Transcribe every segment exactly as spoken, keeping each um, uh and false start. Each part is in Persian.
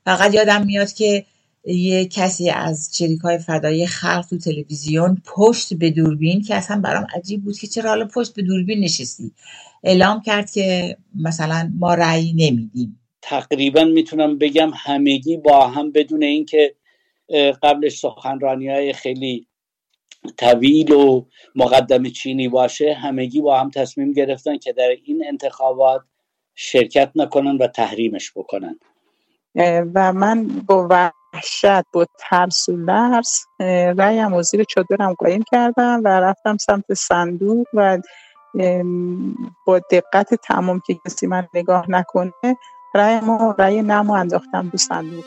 فقط یادم میاد که یه کسی از چریکای فدایی خلق تو تلویزیون پشت به دوربین، که اصلا برام عجیب بود که چرا حالا پشت به دوربین نشستی، اعلام کرد که مثلا ما رأی نمیدیم. تقریبا میتونم بگم همگی با هم بدون اینکه قبلش سخنرانی‌های خیلی طویل و مقدمه چینی باشه، همگی با هم تصمیم گرفتن که در این انتخابات شرکت نکنن و تحریمش بکنن. و من با وحشت، با ترس و لرز رأیم و زیر چادرم قایم کردم و رفتم سمت صندوق و با دقت تمام که کسی من نگاه نکنه رأیم و رأی نمو انداختم تو صندوق.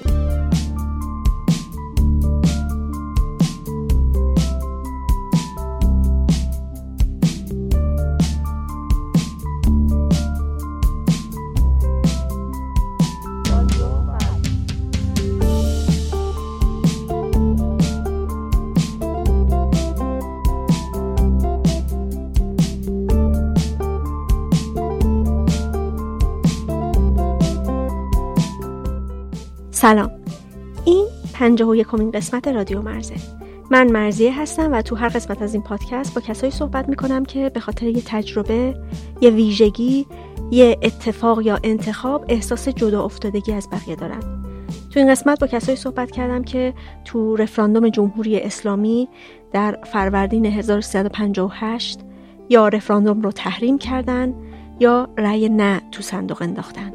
سلام، این پنجاه و یکمین قسمت رادیو مرزه. من مرزیه هستم و تو هر قسمت از این پادکست با کسایی صحبت میکنم که به خاطر یه تجربه، یه ویژگی، یه اتفاق یا انتخاب احساس جدا افتادگی از بقیه دارن. تو این قسمت با کسایی صحبت کردم که تو رفراندوم جمهوری اسلامی در فروردین هزار و سیصد و پنجاه و هشت یا رفراندوم رو تحریم کردن یا رأی نه تو صندوق انداختن.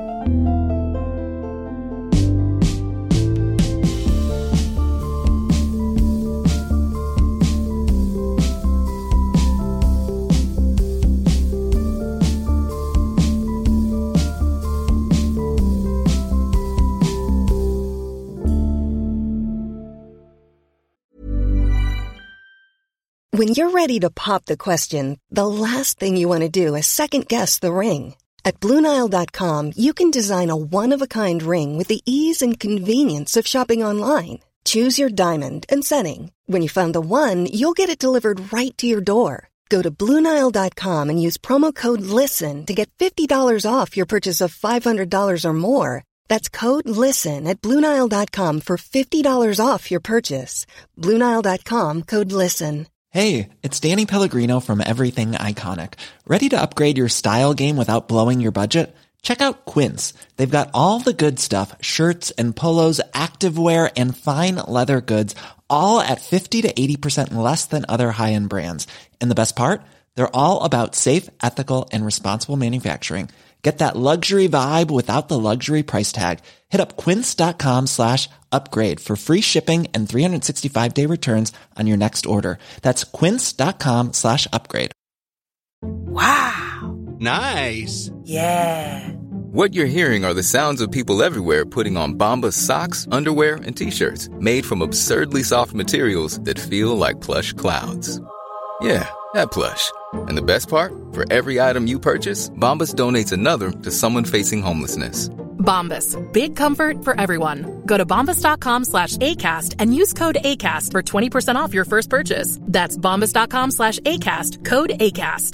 When you're ready to pop the question, the last thing you want to do is second-guess the ring. At Blue Nile dot com, you can design a one-of-a-kind ring with the ease and convenience of shopping online. Choose your diamond and setting. When you find the one, you'll get it delivered right to your door. Go to Blue Nile dot com and use promo code LISTEN to get fifty dollars off your purchase of five hundred dollars or more. That's code LISTEN at Blue Nile dot com for fifty dollars off your purchase. Blue Nile dot com, code LISTEN. Hey, it's Danny Pellegrino from Everything Iconic. Ready to upgrade your style game without blowing your budget? Check out Quince. They've got all the good stuff, shirts and polos, activewear, and fine leather goods, all at fifty to eighty percent less than other high-end brands. And the best part? They're all about safe, ethical, and responsible manufacturing. Get that luxury vibe without the luxury price tag. Hit up quince.com slash upgrade for free shipping and three sixty-five day returns on your next order. That's quince.com slash upgrade. Wow. Nice. Yeah. What you're hearing are the sounds of people everywhere putting on Bombas socks, underwear, and t-shirts made from absurdly soft materials that feel like plush clouds. Yeah, that plush. And the best part? For every item you purchase, Bombas donates another to someone facing homelessness. Bombas. Big comfort for everyone. Go to bombas.com slash ACAST and use code ACAST for twenty percent off your first purchase. That's bombas.com slash ACAST. Code ACAST.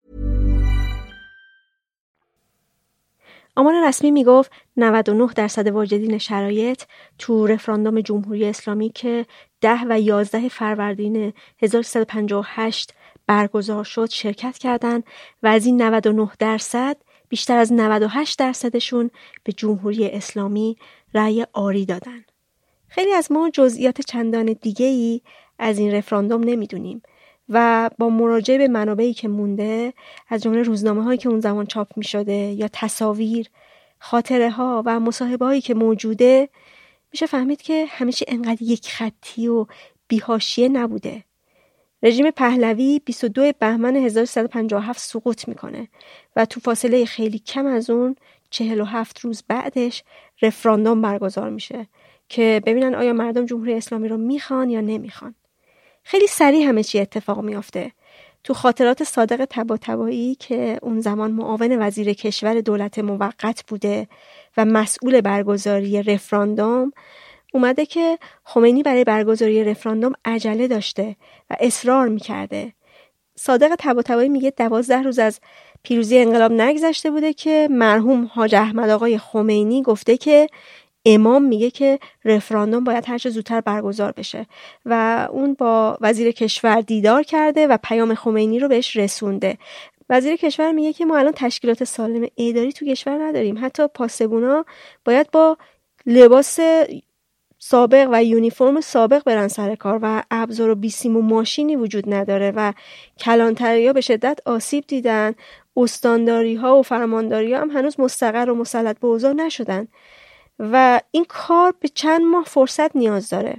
آمار رسمی میگفت نود و نه درصد واجدین شرایط تو رفراندوم جمهوری اسلامی که ده و یازده فروردین هزار و سیصد و پنجاه و هشت برگزار شد شرکت کردند و از این نود و نه درصد بیشتر از نود و هشت درصدشون به جمهوری اسلامی رأی آری دادن. خیلی از ما جزئیات چندان دیگه‌ای از این رفراندوم نمیدونیم و با مراجعه به منابعی که مونده از جمله روزنامه‌هایی که اون زمان چاپ می‌شده یا تصاویر، خاطره‌ها و مصاحبه‌هایی که موجوده میشه فهمید که همیشه انقدر یک خطی و بی‌حاشیه نبوده. رژیم پهلوی بیست و دو بهمن هزار و سیصد و پنجاه و هفت سقوط میکنه و تو فاصله خیلی کم از اون چهل و هفت روز بعدش رفراندوم برگزار میشه که ببینن آیا مردم جمهوری اسلامی رو میخوان یا نمیخوان. خیلی سریع همه چی اتفاق میافته. تو خاطرات صادق طباطبایی که اون زمان معاون وزیر کشور دولت موقت بوده و مسئول برگزاری رفراندوم اومده که خمینی برای برگزاری رفراندوم عجله داشته و اصرار میکرده. صادق طباطبایی میگه دوازده روز از پیروزی انقلاب نگذشته بوده که مرحوم حاج احمد آقای خمینی گفته که امام میگه که رفراندوم باید هر چه زودتر برگزار بشه و اون با وزیر کشور دیدار کرده و پیام خمینی رو بهش رسونده. وزیر کشور میگه که ما الان تشکیلات سالم اداری تو کشور نداریم، حتی پاسبونا باید با لباس سابق و یونیفرم سابق برن سر کار و ابزار و بیسیم و ماشینی وجود نداره و کلانتری‌ها به شدت آسیب دیدن. استانداری‌ها و فرمانداری‌ها هم هنوز مستقر و مسلط به اوضاع نشدن و این کار به چند ماه فرصت نیاز داره.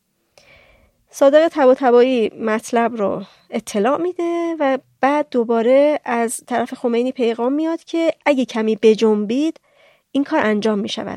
صادق طباطبایی مطلب رو اطلاع میده و بعد دوباره از طرف خمینی پیغام میاد که اگه کمی بجنبید این کار انجام میشود.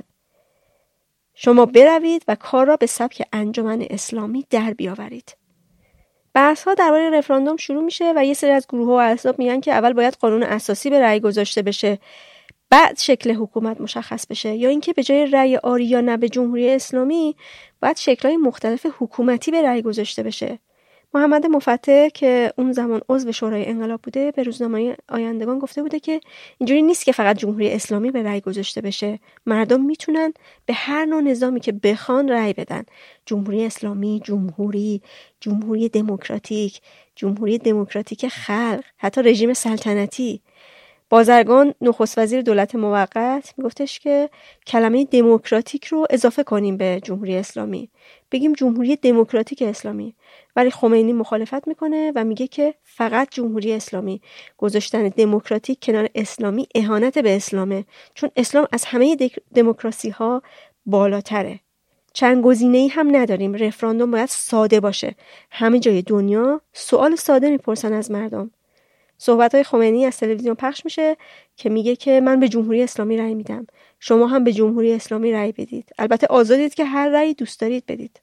شما بروید و کار را به سبک انجمن اسلامی در بیاورید. بحث ها درباره رفراندوم شروع میشه و یه سری از گروه و احزاب میگن که اول باید قانون اساسی به رأی گذاشته بشه، بعد شکل حکومت مشخص بشه، یا اینکه به جای رأی آری یا نه به جمهوری اسلامی باید شکل‌های مختلف حکومتی به رأی گذاشته بشه. محمد مفتح که اون زمان عضو شورای انقلاب بوده به روزنامه آیندگان گفته بوده که اینجوری نیست که فقط جمهوری اسلامی به رأی گذاشته بشه، مردم میتونن به هر نوع نظامی که بخوان رأی بدن، جمهوری اسلامی، جمهوری، جمهوری دموکراتیک، جمهوری دموکراتیک خلق، حتی رژیم سلطنتی. بازرگان نخست وزیر دولت موقت میگفتش که کلمه دموکراتیک رو اضافه کنیم به جمهوری اسلامی، بگیم جمهوری دموکراتیک اسلامی. ولی خمینی مخالفت میکنه و میگه که فقط جمهوری اسلامی. گذاشتن دموکراتیک کنار اسلامی اهانت به اسلامه، چون اسلام از همه دموکراسی ها بالاتره. چند گزینه‌ای هم نداریم. رفراندوم باید ساده باشه. همه جای دنیا سوال ساده میپرسن از مردم. صحبت‌های خمینی از تلویزیون پخش میشه که میگه که من به جمهوری اسلامی رأی میدم، شما هم به جمهوری اسلامی رأی بدید، البته آزادید که هر رأی دوست دارید بدید.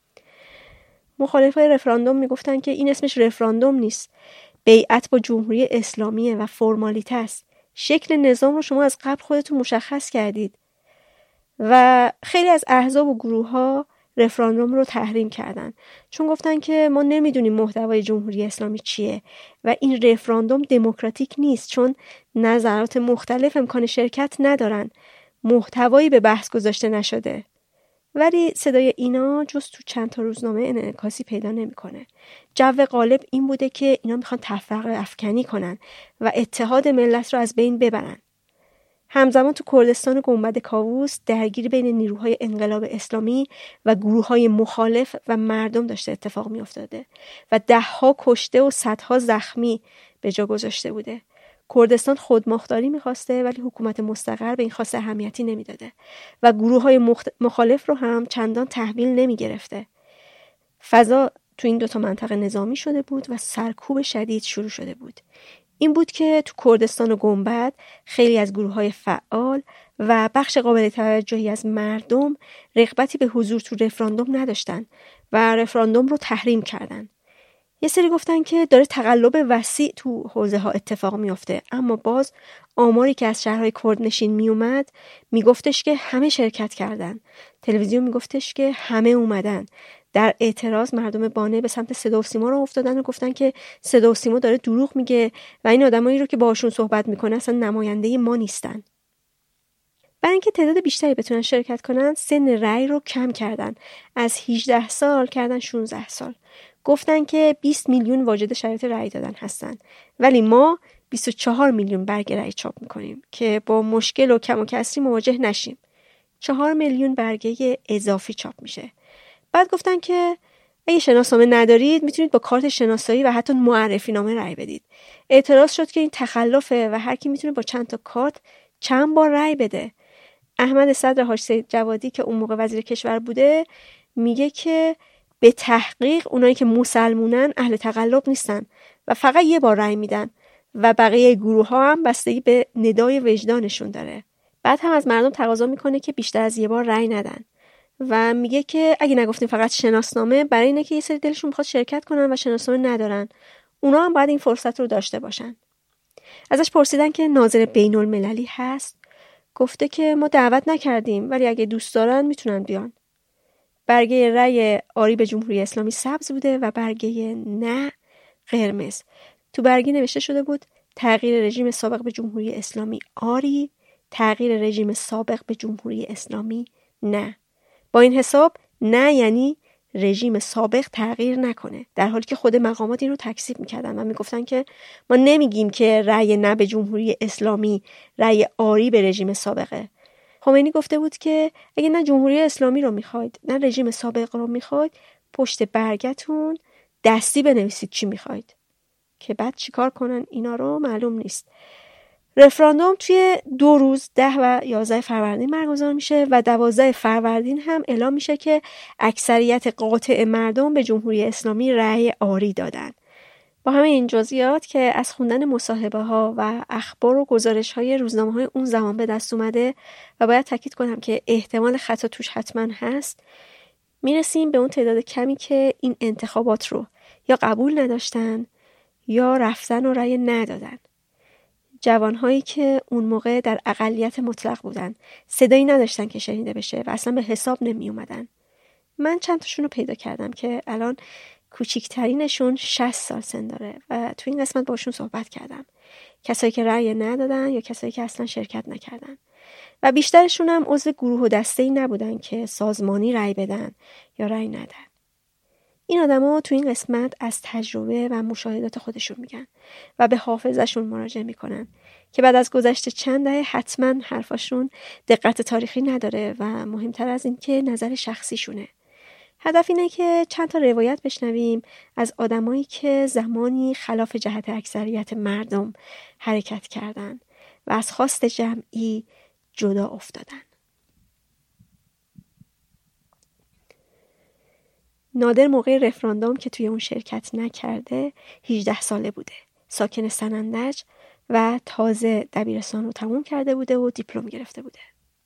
مخالفای رفراندوم میگفتن که این اسمش رفراندوم نیست، بیعت با جمهوری اسلامیه و فرمالیته است. شکل نظام رو شما از قبل خودتون مشخص کردید. و خیلی از احزاب و گروه‌ها رفراندوم رو تحریم کردن، چون گفتن که ما نمیدونیم محتوای جمهوری اسلامی چیه و این رفراندوم دموکراتیک نیست، چون نظرات مختلف امکان شرکت ندارن، محتوایی به بحث گذاشته نشده. ولی صدای اینا جز تو چند تا روزنامه انعکاسی پیدا نمیکنه. جو غالب این بوده که اینا میخوان تفرقه افکنی کنن و اتحاد ملت رو از بین ببرن. همزمان تو کردستان گنبد کاووس درگیری بین نیروهای انقلاب اسلامی و گروه‌های مخالف و مردم داشته اتفاق می‌افتاده و ده‌ها کشته و صدها زخمی به جا گذاشته بوده. کردستان خودمختاری می‌خواسته ولی حکومت مستقر به این خواسته اهمیتی نمیداده و گروه‌های مخت... مخالف رو هم چندان تحویل نمی‌گرفته. فضا تو این دو تا منطقه نظامی شده بود و سرکوب شدید شروع شده بود. این بود که تو کردستان و گنبد خیلی از گروه‌های فعال و بخش قابل توجهی از مردم رغبتی به حضور تو رفراندوم نداشتن و رفراندوم رو تحریم کردن. یه سری گفتن که داره تقلب وسیع تو حوزه ها اتفاق میفته، اما باز آماری که از شهرهای کردنشین میومد میگفتش که همه شرکت کردن. تلویزیون میگفتش که همه اومدن. در اعتراض مردم بانه به سمت صدا و سیما رو افتادن و گفتن که صدا و سیما داره دروغ میگه و این آدمایی رو که باهاشون صحبت میکنه اصلا نماینده ما نیستن. برای اینکه تعداد بیشتری بتونن شرکت کنن سن رأی رو کم کردن، از هجده سال کردن شانزده سال. گفتن که بیست میلیون واجد شرایط رأی دادن هستن، ولی ما بیست و چهار میلیون برگ رأی چاپ میکنیم که با مشکل و کم و کسری مواجه نشیم. چهار میلیون برگه اضافی چاپ میشه. بعد گفتن که اگه شناسنامه ندارید میتونید با کارت شناسایی و حتی معرفی نامه رأی بدید. اعتراض شد که این تخلفه و هر کی میتونه با چند تا کارت چند بار رأی بده. احمد صدر حاج سید جوادی که اون موقع وزیر کشور بوده میگه که به تحقیق اونایی که مسلمونن اهل تقلب نیستن و فقط یه بار رأی میدن و بقیه گروه ها هم بستگی به ندای وجدانشون داره. بعد هم از مردم تقاضا میکنه که بیشتر از یه بار رأی ندن و میگه که اگه نگفتیم فقط شناسنامه، برای اینه که یه سری دلشون میخواد شرکت کنن و شناسنامه ندارن، اونا هم باید این فرصت رو داشته باشن. ازش پرسیدن که ناظر بین المللی هست، گفته که ما دعوت نکردیم ولی اگه دوست دارن میتونن بیان. برگه رأی آری به جمهوری اسلامی سبز بوده و برگه نه قرمز. تو برگه نوشته شده بود تغییر رژیم سابق به جمهوری اسلامی آری، تغییر رژیم سابق به جمهوری اسلامی نه. با این حساب نه یعنی رژیم سابق تغییر نکنه، در حالی که خود مقامات این رو تکذیب میکردن و میگفتن که ما نمیگیم که رأی نه به جمهوری اسلامی رأی آری به رژیم سابقه. خمینی گفته بود که اگه نه جمهوری اسلامی رو میخواید نه رژیم سابق رو میخواید، پشت برگتون دستی بنویسید چی میخواید. که بعد چیکار کنن اینا رو معلوم نیست. رفراندوم توی دو روز ده و یازده فروردین برگزار میشه و دوازده فروردین هم اعلام میشه که اکثریت قاطع مردم به جمهوری اسلامی رأی آری دادن. با همه این جزئیات که از خوندن مصاحبه ها و اخبار و گزارش های روزنامه های اون زمان به دست اومده و باید تاکید کنم که احتمال خطا توش حتما هست، میرسیم به اون تعداد کمی که این انتخابات رو یا قبول نداشتن یا رفتن و رأی ندادن. جوانهایی که اون موقع در اقلیت مطلق بودن، صدایی نداشتن که شنیده بشه و اصلا به حساب نمی اومدن. من چند تاشون رو پیدا کردم که الان کوچیکترینشون شصت سال سن داره و تو این قسمت باشون صحبت کردم. کسایی که رأی ندادن یا کسایی که اصلا شرکت نکردن و بیشترشون هم عضو گروه و دسته‌ای نبودن که سازمانی رأی بدن یا رأی ندن. این آدما تو این قسمت از تجربه و مشاهدات خودشون میگن و به حافظه‌شون مراجعه میکنن که بعد از گذشت چند دهه حتما حرفاشون دقت تاریخی نداره و مهمتر از این که نظر شخصیشونه. هدف اینه که چند تا روایت بشنویم از آدمایی که زمانی خلاف جهت اکثریت مردم حرکت کردن و از خواست جمعی جدا افتادن. نادر موقع رفراندوم که توی اون شرکت نکرده هجده ساله بوده، ساکن سنندج و تازه دبیرستان رو تموم کرده بوده و دیپلم گرفته بوده.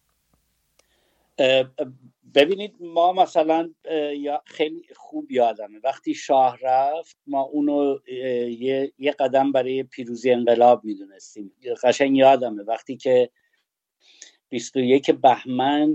ببینید ما مثلا یا خیلی خوب یادمه وقتی شاه رفت ما اونو یه, یه قدم برای پیروزی انقلاب میدونستیم. قشنگ یادمه وقتی که بیست و یک بهمن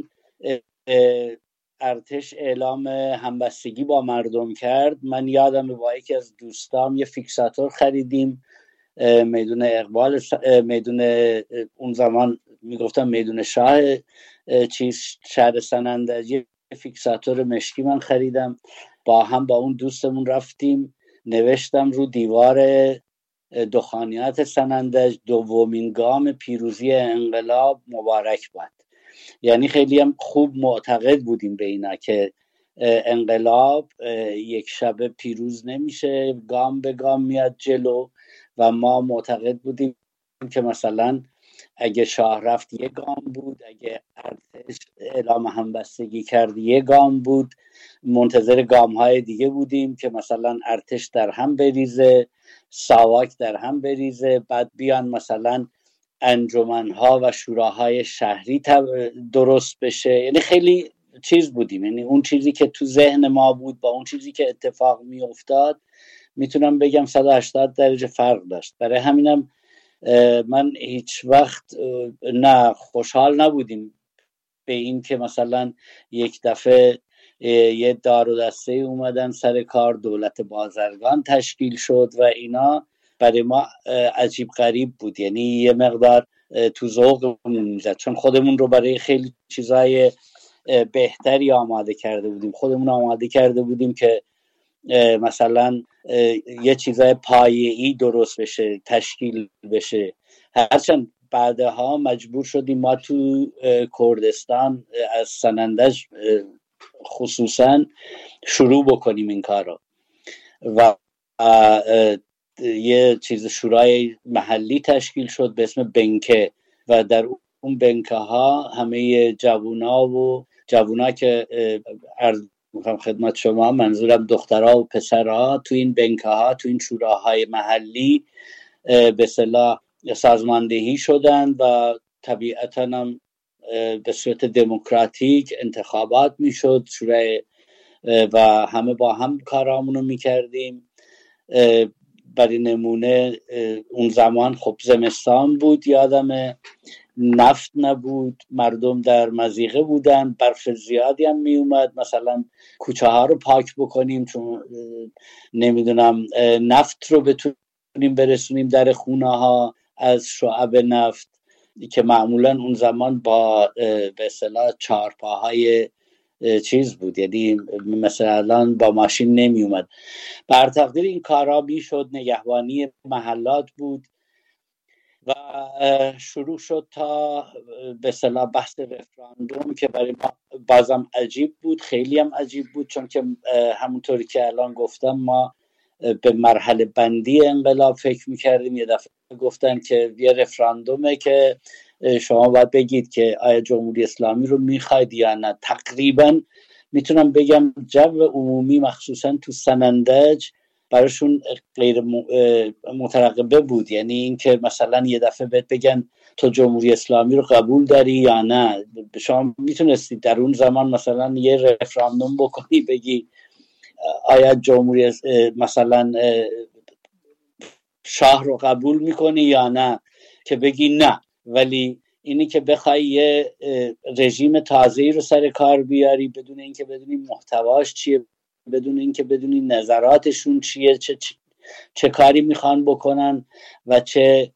ارتش اعلام همبستگی با مردم کرد، من یادمه با یکی از دوستام یه فیکساتور خریدیم میدون اقبال، میدون اون زمان میگفتم میدون شاه چیز شهر سنندج، یه فیکساتور مشکی من خریدم، با هم با اون دوستمون رفتیم نوشتم رو دیوار دخانیات سنندج دومین گام پیروزی انقلاب مبارک باد. یعنی خیلی هم خوب معتقد بودیم به اینا که انقلاب یک شبه پیروز نمیشه، گام به گام میاد جلو و ما معتقد بودیم که مثلا اگه شاه رفت یک گام بود، اگه ارتش اعلام همبستگی کرد یک گام بود، منتظر گام های دیگه بودیم که مثلا ارتش در هم بریزه، ساواک در هم بریزه، بعد بیان مثلا انجمنها و شوراهای شهری درست بشه. یعنی خیلی چیز بودیم، یعنی اون چیزی که تو ذهن ما بود با اون چیزی که اتفاق می افتاد میتونم بگم صد و هشتاد درجه فرق داشت. برای همینم من هیچ وقت نه خوشحال نبودیم به این که مثلا یک دفعه یه دار و دسته اومدن سر کار، دولت بازرگان تشکیل شد و اینا برای ما عجیب غریب بود. یعنی یه مقدار تو ذوقمون میزد، چون خودمون رو برای خیلی چیزای بهتری آماده کرده بودیم. خودمون آماده کرده بودیم که مثلا یه چیزای پایه‌ای درست بشه، تشکیل بشه. هرچند بعدها مجبور شدیم ما تو کردستان از سنندج خصوصا شروع بکنیم این کار رو و یه چیز شورای محلی تشکیل شد به اسم بنکه و در اون بنکه ها همه جوونا و جوونا که عرض میخوام خدمت شما، منظورم دخترها و پسرها، تو این بنکه ها تو این شوراهای محلی به اصطلاح سازماندهی شدن و طبیعتاً هم به صورت دموکراتیک انتخابات میشد شورای و همه با هم کارامونو میکردیم. برای نمونه اون زمان خب زمستان بود، یادمه نفت نبود، مردم در مضیقه بودن، برف زیادی هم می اومد، مثلا کوچه ها رو پاک بکنیم چون نمیدونم نفت رو بتونیم برسونیم در خونه ها از شعب نفت. که معمولا اون زمان با به اصطلاح چهارپاهای چیز بود، یعنی مثلا با ماشین نمی اومد. بر تقدیر این کارا میشد، نگهبانی محلات بود و شروع شد تا به اصطلاح بحث رفراندوم که برای ما بازم عجیب بود، خیلی هم عجیب بود، چون که همونطوری که الان گفتم ما به مرحله بندی انقلاب فکر میکردیم. یه دفعه گفتن که یه رفراندومه که شما باید بگید که آیا جمهوری اسلامی رو میخواید یا نه. تقریبا میتونم بگم جو عمومی مخصوصا تو سنندج براشون غیر مترقبه بود، یعنی اینکه مثلا یه دفعه بهت بگن تو جمهوری اسلامی رو قبول داری یا نه. شما میتونستی در اون زمان مثلا یه رفراندوم بکنی بگی آیا جمهوری مثلا شاه رو قبول میکنی یا نه، که بگی نه. ولی اینی که بخوای یه رژیم تازه‌ای رو سر کار بیاری بدون اینکه بدونی محتواش چیه، بدون اینکه بدونی نظراتشون چیه، چه, چه, چه کاری میخوان بکنن و چه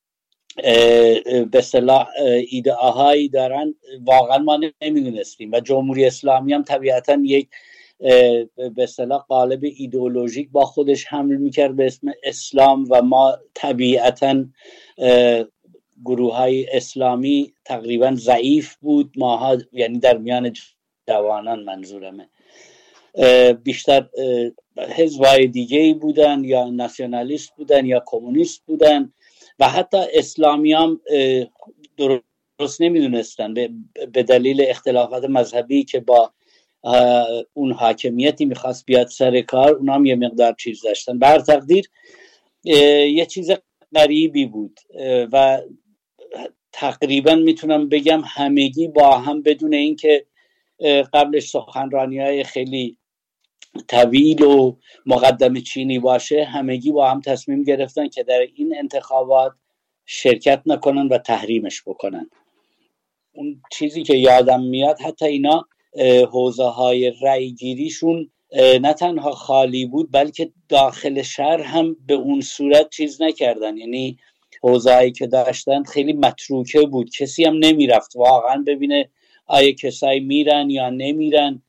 به اصطلاح ایدئاهایی دارن، واقعا ما نمیدونستیم. و جمهوری اسلامی هم طبیعتا یک به اصطلاح قالب ایدئولوژیک با خودش حمل میکرد به اسم اسلام و ما طبیعتا گروه های اسلامی تقریبا ضعیف بود ماها، یعنی در میان جوانان منظورمه، بیشتر حزبای دیگه‌ای بودن یا ناسیونالیست بودن یا کمونیست بودن و حتی اسلامی هم درست نمیدونستن به دلیل اختلافات مذهبی که با اون حاکمیتی میخواست بیاد سر کار، اونا هم یه مقدار چیز داشتن. بر تقدیر یه چیز غریبی بود و تقریبا میتونم بگم همگی با هم بدون اینکه قبلش سخنرانی‌های خیلی طویل و مقدمه چینی باشه، همگی با هم تصمیم گرفتن که در این انتخابات شرکت نکنن و تحریمش بکنن. اون چیزی که یادم میاد حتی اینا حوزه های رأی گیریشون نه تنها خالی بود بلکه داخل شهر هم به اون صورت چیز نکردن، یعنی حوزه هایی که داشتن خیلی متروکه بود، کسی هم نمیرفت واقعا ببینه آیا کسایی میرن یا نمیرن.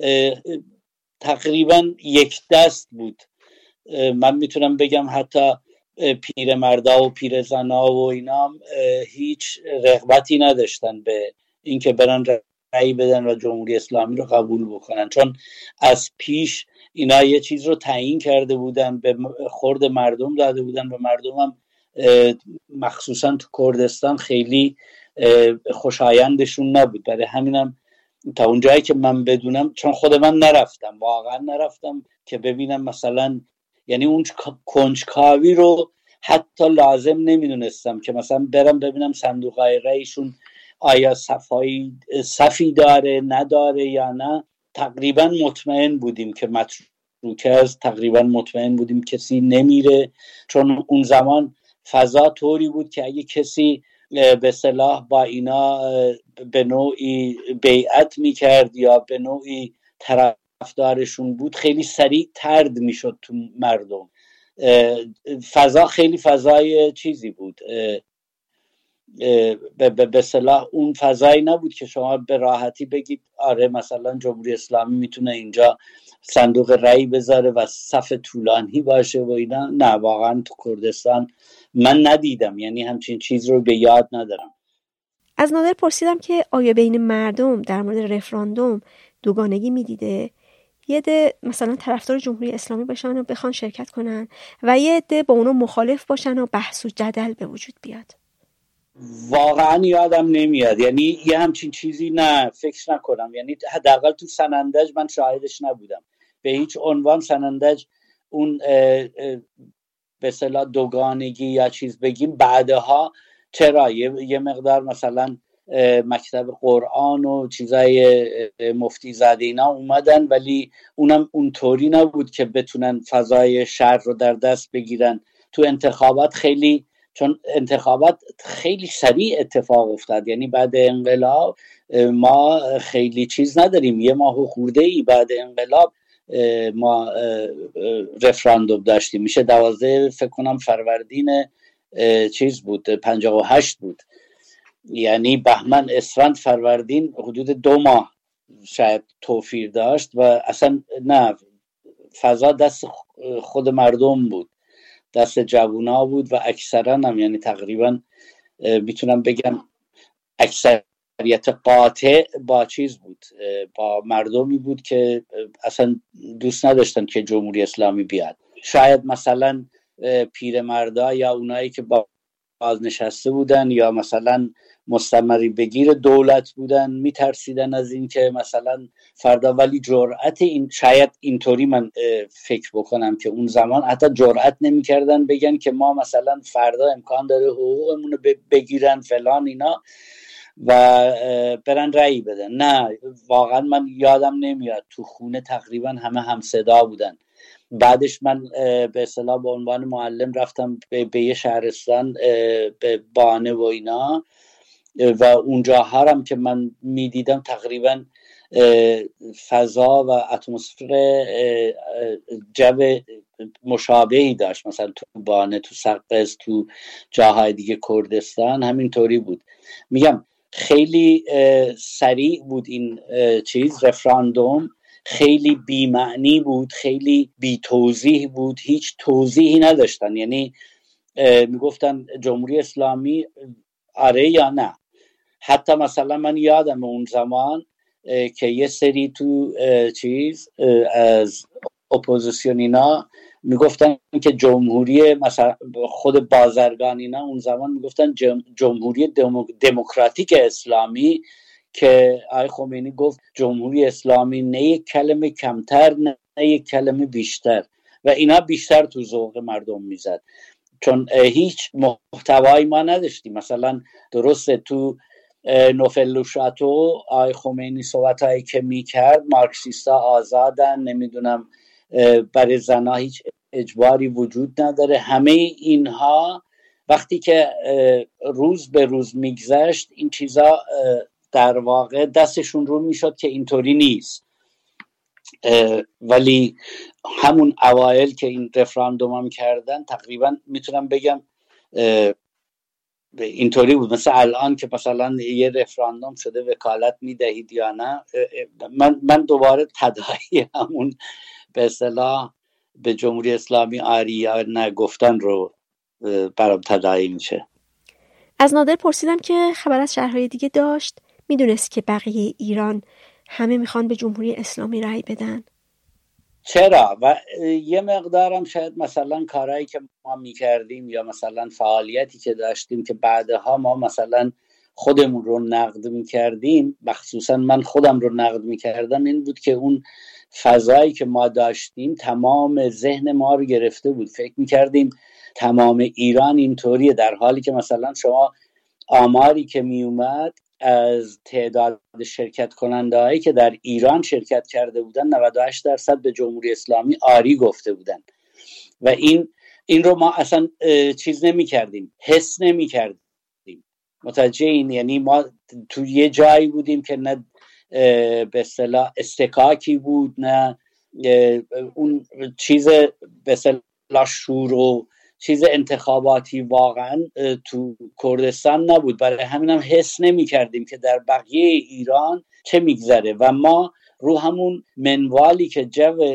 تقریبا یک دست بود. من میتونم بگم حتی پیرمردا و پیرزنا و اینا هیچ رغبتی نداشتن به اینکه برن رأی بدن و جمهوری اسلامی رو قبول بکنن، چون از پیش اینا یه چیز رو تعیین کرده بودن، به خورد مردم داده بودن و مردم هم مخصوصا تو کردستان خیلی خوشایندشون نبود. برای همینم تا اونجایی که من بدونم، چون خود من نرفتم، واقعا نرفتم که ببینم مثلا، یعنی اون کنجکاوی رو حتی لازم نمیدونستم که مثلا برم ببینم صندوقهای رأیشون آیا صفایی صفی داره نداره یا نه. تقریبا مطمئن بودیم که متروکه است، تقریبا مطمئن بودیم کسی نمیره، چون اون زمان فضا طوری بود که اگه کسی به صلاح با اینا به نوعی بیعت میکرد یا به نوعی طرفدارشون بود خیلی سریع طرد میشد تو مردم. فضا خیلی فضای چیزی بود، به صلاح اون فضایی نبود که شما به راحتی بگید آره مثلا جمهوری اسلامی میتونه اینجا صندوق رأی بذاره و صف طولانی باشه و اینا. نه، واقعا تو کردستان من ندیدم، یعنی همچین چیز رو به یاد ندارم. از نادر پرسیدم که آیا بین مردم در مورد رفراندوم دوگانگی میدیده؟ یه عده مثلا طرفدار جمهوری اسلامی باشن و بخوان شرکت کنن و یه عده با اونا مخالف باشن و بحث و جدل به وجود بیاد. واقعا یادم نمیاد، یعنی یه همچین چیزی نه، فکر نکنم، یعنی حداقل تو سنندج من شاهدش نبودم. به هیچ عنوان سنندج اون به اصطلاح دوگانگی یا چیز بگیم بعدها چرا یه, یه مقدار مثلا مکتب قرآن و چیزای مفتی زاده اینا اومدن، ولی اونم اونطوری نبود که بتونن فضای شهر رو در دست بگیرن. تو انتخابات خیلی، چون انتخابات خیلی سریع اتفاق افتاد، یعنی بعد انقلاب ما خیلی چیز نداریم، یه ماه و خورده ای بعد انقلاب ما رفراندوم داشتیم، میشه دوازده فکر کنم فروردین چیز بود، پنجاه و هشت بود. یعنی بهمن، اسفند، فروردین حدود دو ماه شاید توفیر داشت و اصلا نه، فضا دست خود مردم بود، دست جوونا بود و اکثرا هم، یعنی تقریبا میتونم بگم اکثریت قاطع با چیز بود، با مردمی بود که اصلا دوست نداشتن که جمهوری اسلامی بیاد. شاید مثلا پیرمردا یا اونایی که با بازنشسته بودن یا مثلا مستمری بگیر دولت بودن میترسیدن از این که مثلا فردا، ولی جرأت این، شاید اینطوری من فکر بکنم که اون زمان حتی جرأت نمیکردن بگن که ما مثلا فردا امکان داره حقوقمون رو بگیرن فلان اینا و برن رأی بدن. نه، واقعا من یادم نمیاد، تو خونه تقریبا همه هم صدا بودن. بعدش من به اصطلاح به عنوان معلم رفتم به, به یه شهرستان به بانه و اینا و اونجا هم که من میدیدم تقریبا فضا و اتمسفر جو مشابهی داشت. مثلا تو بانه، تو سقز، تو جاهای دیگه کردستان همینطوری بود. میگم خیلی سریع بود این چیز، رفراندوم خیلی بی معنی بود، خیلی بی توضیح بود، هیچ توضیحی نداشتن. یعنی میگفتن جمهوری اسلامی آره یا نه. حتی مثلا من یادم اون زمان که یه سری تو چیز از اپوزیسیون اینا میگفتن که جمهوری، مثلا خود بازرگان اینا اون زمان میگفتن جمهوری دموکراتیک اسلامی، که آقای خمینی گفت جمهوری اسلامی نه یک کلمه کمتر نه یک کلمه بیشتر، و اینا بیشتر تو ذوق مردم میزد چون هیچ محتوایی ما نداشتیم. مثلا درسته تو نوفل شاتو آقای خمینی صحبتایی که میکرد، مارکسیستا آزادن، نمیدونم برای زنا هیچ اجباری وجود نداره، همه اینها وقتی که روز به روز میگذشت این چیزا در واقع دستشون رو میشد که اینطوری نیست. ولی همون اوایل که این رفراندوم هم کردن تقریبا میتونم بگم اینطوری بود. مثل الان که مثلا یه رفراندوم شده وکالت میدهید یا نه، من من دوباره تداعی همون به اصطلاح به جمهوری اسلامی آری یا نه گفتن رو برام تداعی میشه. از نادر پرسیدم که خبر از شهرهای دیگه داشت، میدونست که بقیه ایران همه میخوان به جمهوری اسلامی رأی بدن؟ چرا؟ و یه مقدارم شاید مثلا کارهایی که ما میکردیم یا مثلا فعالیتی که داشتیم که بعدها ما مثلا خودمون رو نقد میکردیم، مخصوصا من خودم رو نقد میکردم، این بود که اون فضایی که ما داشتیم تمام ذهن ما رو گرفته بود. فکر میکردیم تمام ایران اینطوریه، در حالی که مثلا شما آماری که میومد از تعداد شرکت کننده هایی که در ایران شرکت کرده بودن نود و هشت درصد به جمهوری اسلامی آری گفته بودن و این این رو ما اصلا چیز نمی کردیم، حس نمی کردیم. متوجه این؟ یعنی ما تو یه جایی بودیم که نه به اصطلاح استکاکی بود، نه اون چیز به اصطلاح شور و چیز انتخاباتی واقعا تو کردستان نبود. برای همین هم حس نمی کردیم که در بقیه ایران چه میگذره و ما رو همون منوالی که جو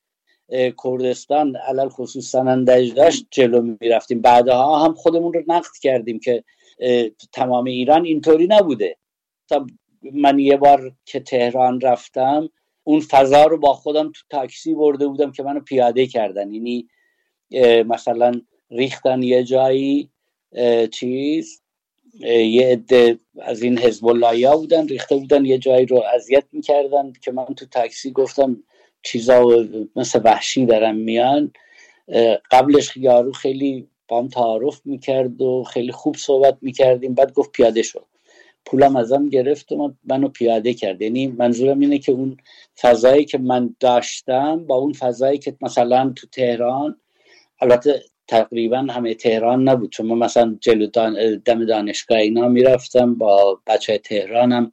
کردستان علل خصوص سنندج داشت جلو می رفتیم. بعدها هم خودمون رو نقد کردیم که تمام ایران اینطوری نبوده. من یه بار که تهران رفتم اون فضا رو با خودم تو تاکسی برده بودم که منو پیاده کردن، یعنی مثلا ریختن یه جایی چیز، یه عده از این حزب اللهی ها بودن ریخته بودن یه جایی رو اذیت میکردن که من تو تاکسی گفتم چیزا مثل وحشی دارن میان. قبلش یارو خیلی بام تعارف میکرد و خیلی خوب صحبت میکردیم، بعد گفت پیاده شو، پولم ازم گرفت و منو پیاده کرد. یعنی منظورم اینه که اون فضایی که من داشتم با اون فضایی که مثلا تو تهران، البته تقریبا همه تهران نبود چون من مثلا جلو دان دم دانشگاه اینا میرفتم با بچه تهرانم،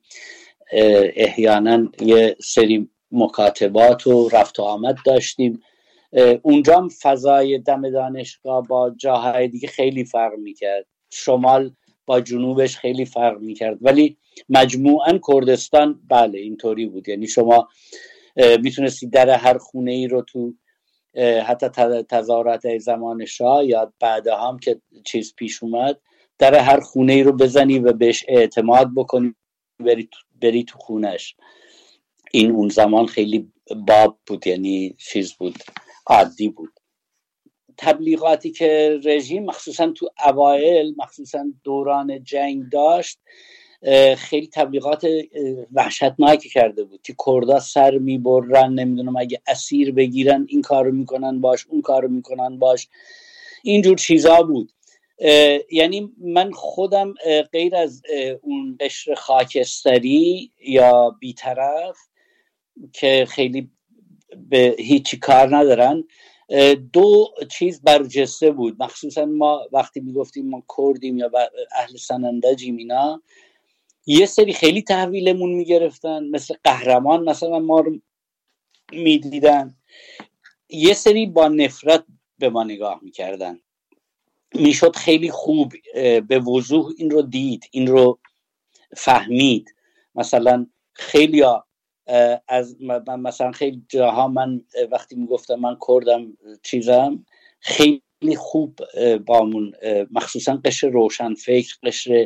احیانا یه سری مکاتبات و رفت و آمد داشتیم. اونجا هم فضای دم دانشگاه با جاهای دیگه خیلی فرق میکرد. شمال با جنوبش خیلی فرق میکرد. ولی مجموعاً کردستان بله اینطوری بود، یعنی شما میتونستی در هر خونه ای رو تو حتی تظاهرات زمان شاه یا بعدها هم که چیز پیش اومد، در هر خونه ای رو بزنی و بهش اعتماد بکنی بری تو, بری تو خونش. این اون زمان خیلی باب بود، یعنی چیز بود، عادی بود. تبلیغاتی که رژیم مخصوصا تو اوایل، مخصوصا دوران جنگ داشت، خیلی تبلیغات وحشتناکی کرده بود که کردا سر میبرن، نمیدونم اگه اسیر بگیرن این کارو میکنن باش، اون کارو میکنن باش، اینجور چیزا بود. یعنی من خودم غیر از اون قشر خاکستری یا بیطرف که خیلی به هیچی کار ندارن، دو چیز برجسته بود. مخصوصا ما وقتی میگفتیم ما کردیم یا اهل سنندجیم اینا، یه سری خیلی تحویلمون میگرفتن، مثل قهرمان مثلا ما رو میدیدن، یه سری با نفرت به ما نگاه میکردن. میشد خیلی خوب به وضوح این رو دید، این رو فهمید. مثلا خیلی از مثلا خیلی جاها من وقتی میگفتم من کردم چیزم، خیلی خوب بامون، مخصوصا قشر روشن فکر، قشر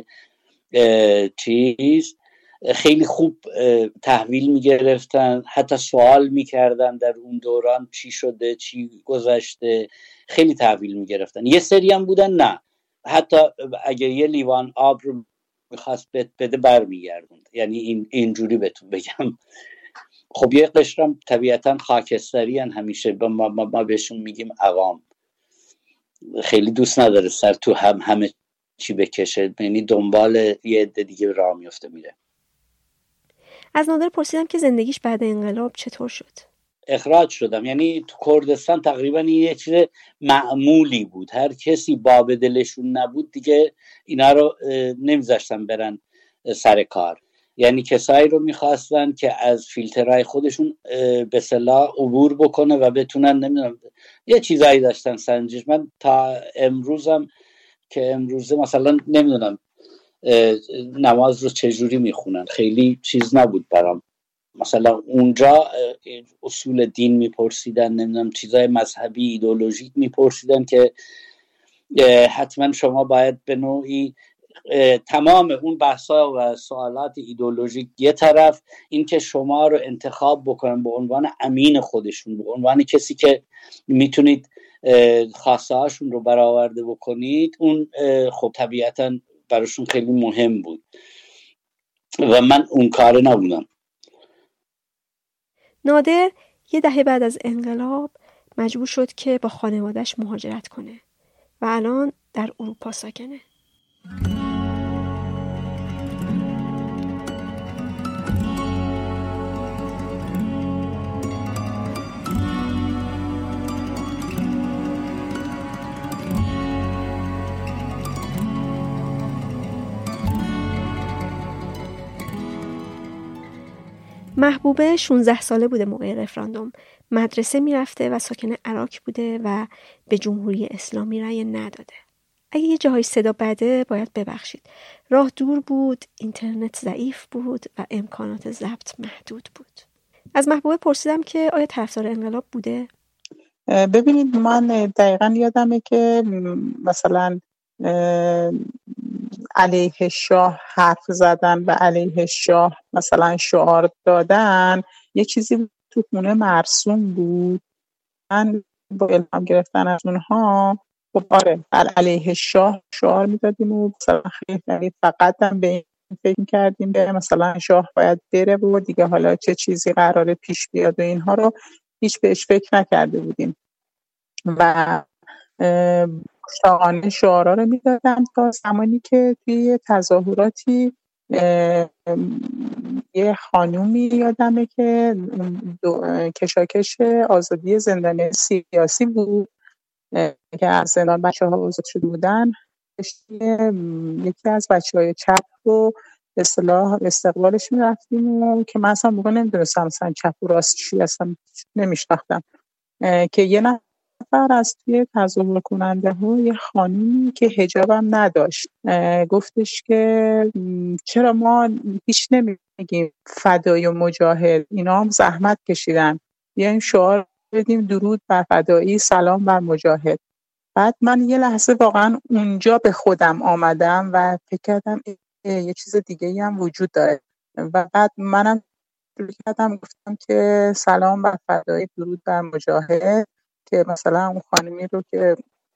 چیز، خیلی خوب تحویل میگرفتن، حتی سوال میکردن در اون دوران چی شده، چی گذشته، خیلی تحویل میگرفتن. یه سری هم بودن نه، حتی اگه یه لیوان آب رو میخواست بده بر میگردوند. یعنی این اینجوری بهتون بگم. خب یه قشرم طبیعتا خاکستری هن، همیشه ما, ما, ما بهشون میگیم عوام، خیلی دوست نداره سر تو هم همه چی بکشه، یعنی دنبال یه عده دیگه راه میفته میره. از نادر پرسیدم که زندگیش بعد انقلاب چطور شد. اخراج شدم، یعنی تو کردستان تقریبا این یه چیز معمولی بود، هر کسی باب دلشون نبود دیگه اینا رو نمیذاشتن برن سر کار. یعنی کسایی رو میخواستن که از فیلترهای خودشون به اصطلاح عبور بکنه و بتونن، نمیدونم یه چیزایی داشتن سنجش. من تا امروزم که امروزه مثلا نمیدونم نماز رو چجوری میخونن، خیلی چیز نبود برام. مثلا اونجا اصول دین میپرسیدن، نمیدونم چیزای مذهبی ایدئولوژیک میپرسیدن که حتما شما باید به نوعی تمام اون بحثا و سوالات ایدئولوژیک یه طرف، این که شما رو انتخاب بکنن به عنوان امین خودشون، به عنوان کسی که میتونید خواسته هاشون رو برآورده بکنید، اون خب طبیعتا براشون خیلی مهم بود و من اون کار نبودم. نادر یه دهه بعد از انقلاب مجبور شد که با خانواده‌اش مهاجرت کنه و الان در اروپا ساکنه. محبوبه شانزده ساله بوده موقع رفراندوم، مدرسه میرفته و ساکن عراق بوده و به جمهوری اسلامی رأی نداده. اگه یه جاهای صدا بده باید ببخشید. راه دور بود، اینترنت ضعیف بود و امکانات ضبط محدود بود. از محبوبه پرسیدم که آیا طرفدار انقلاب بوده؟ ببینید من دقیقا یادمه که مثلا علیه شاه حرف زدن و علیه شاه مثلا شعار دادن یه چیزی تو خونه مرسوم بود. من با الهام گرفتن از اونها خب آره علیه شاه شعار میدادیم و مثلا خیلی فقط هم به این فکر میکردیم که مثلا شاه باید بره و دیگه حالا چه چیزی قراره پیش بیاد و اینها رو هیچ بهش فکر نکرده بودیم و شاعانه شعارا رو میدادم تا زمانی که توی تظاهراتی یه خانومی یادمه که کشاکش آزادی زندانی سیاسی بود که از زندان بچه ها آزاد شده بودن، یکی از بچه های چپ رو به اصطلاح استقبالش میرفتیم و که من اصلا موقع نمیدونستم اصلا چپ و راست چی، اصلا نمیشناختم، که یه نه نفر از توی تظاهر کننده ها یه خانومی که حجاب هم نداشت گفتش که چرا ما هیچ نمیگیم فدای و مجاهد، اینا هم زحمت کشیدن، بیایم شعار بدیم درود بر فدایی، سلام بر مجاهد. بعد من یه لحظه واقعا اونجا به خودم آمدم و فکر کردم یه چیز دیگه هم وجود داره و بعد منم شروع کردم گفتم که سلام بر فدایی، درود بر مجاهد، که مثلا اون خانمی رو که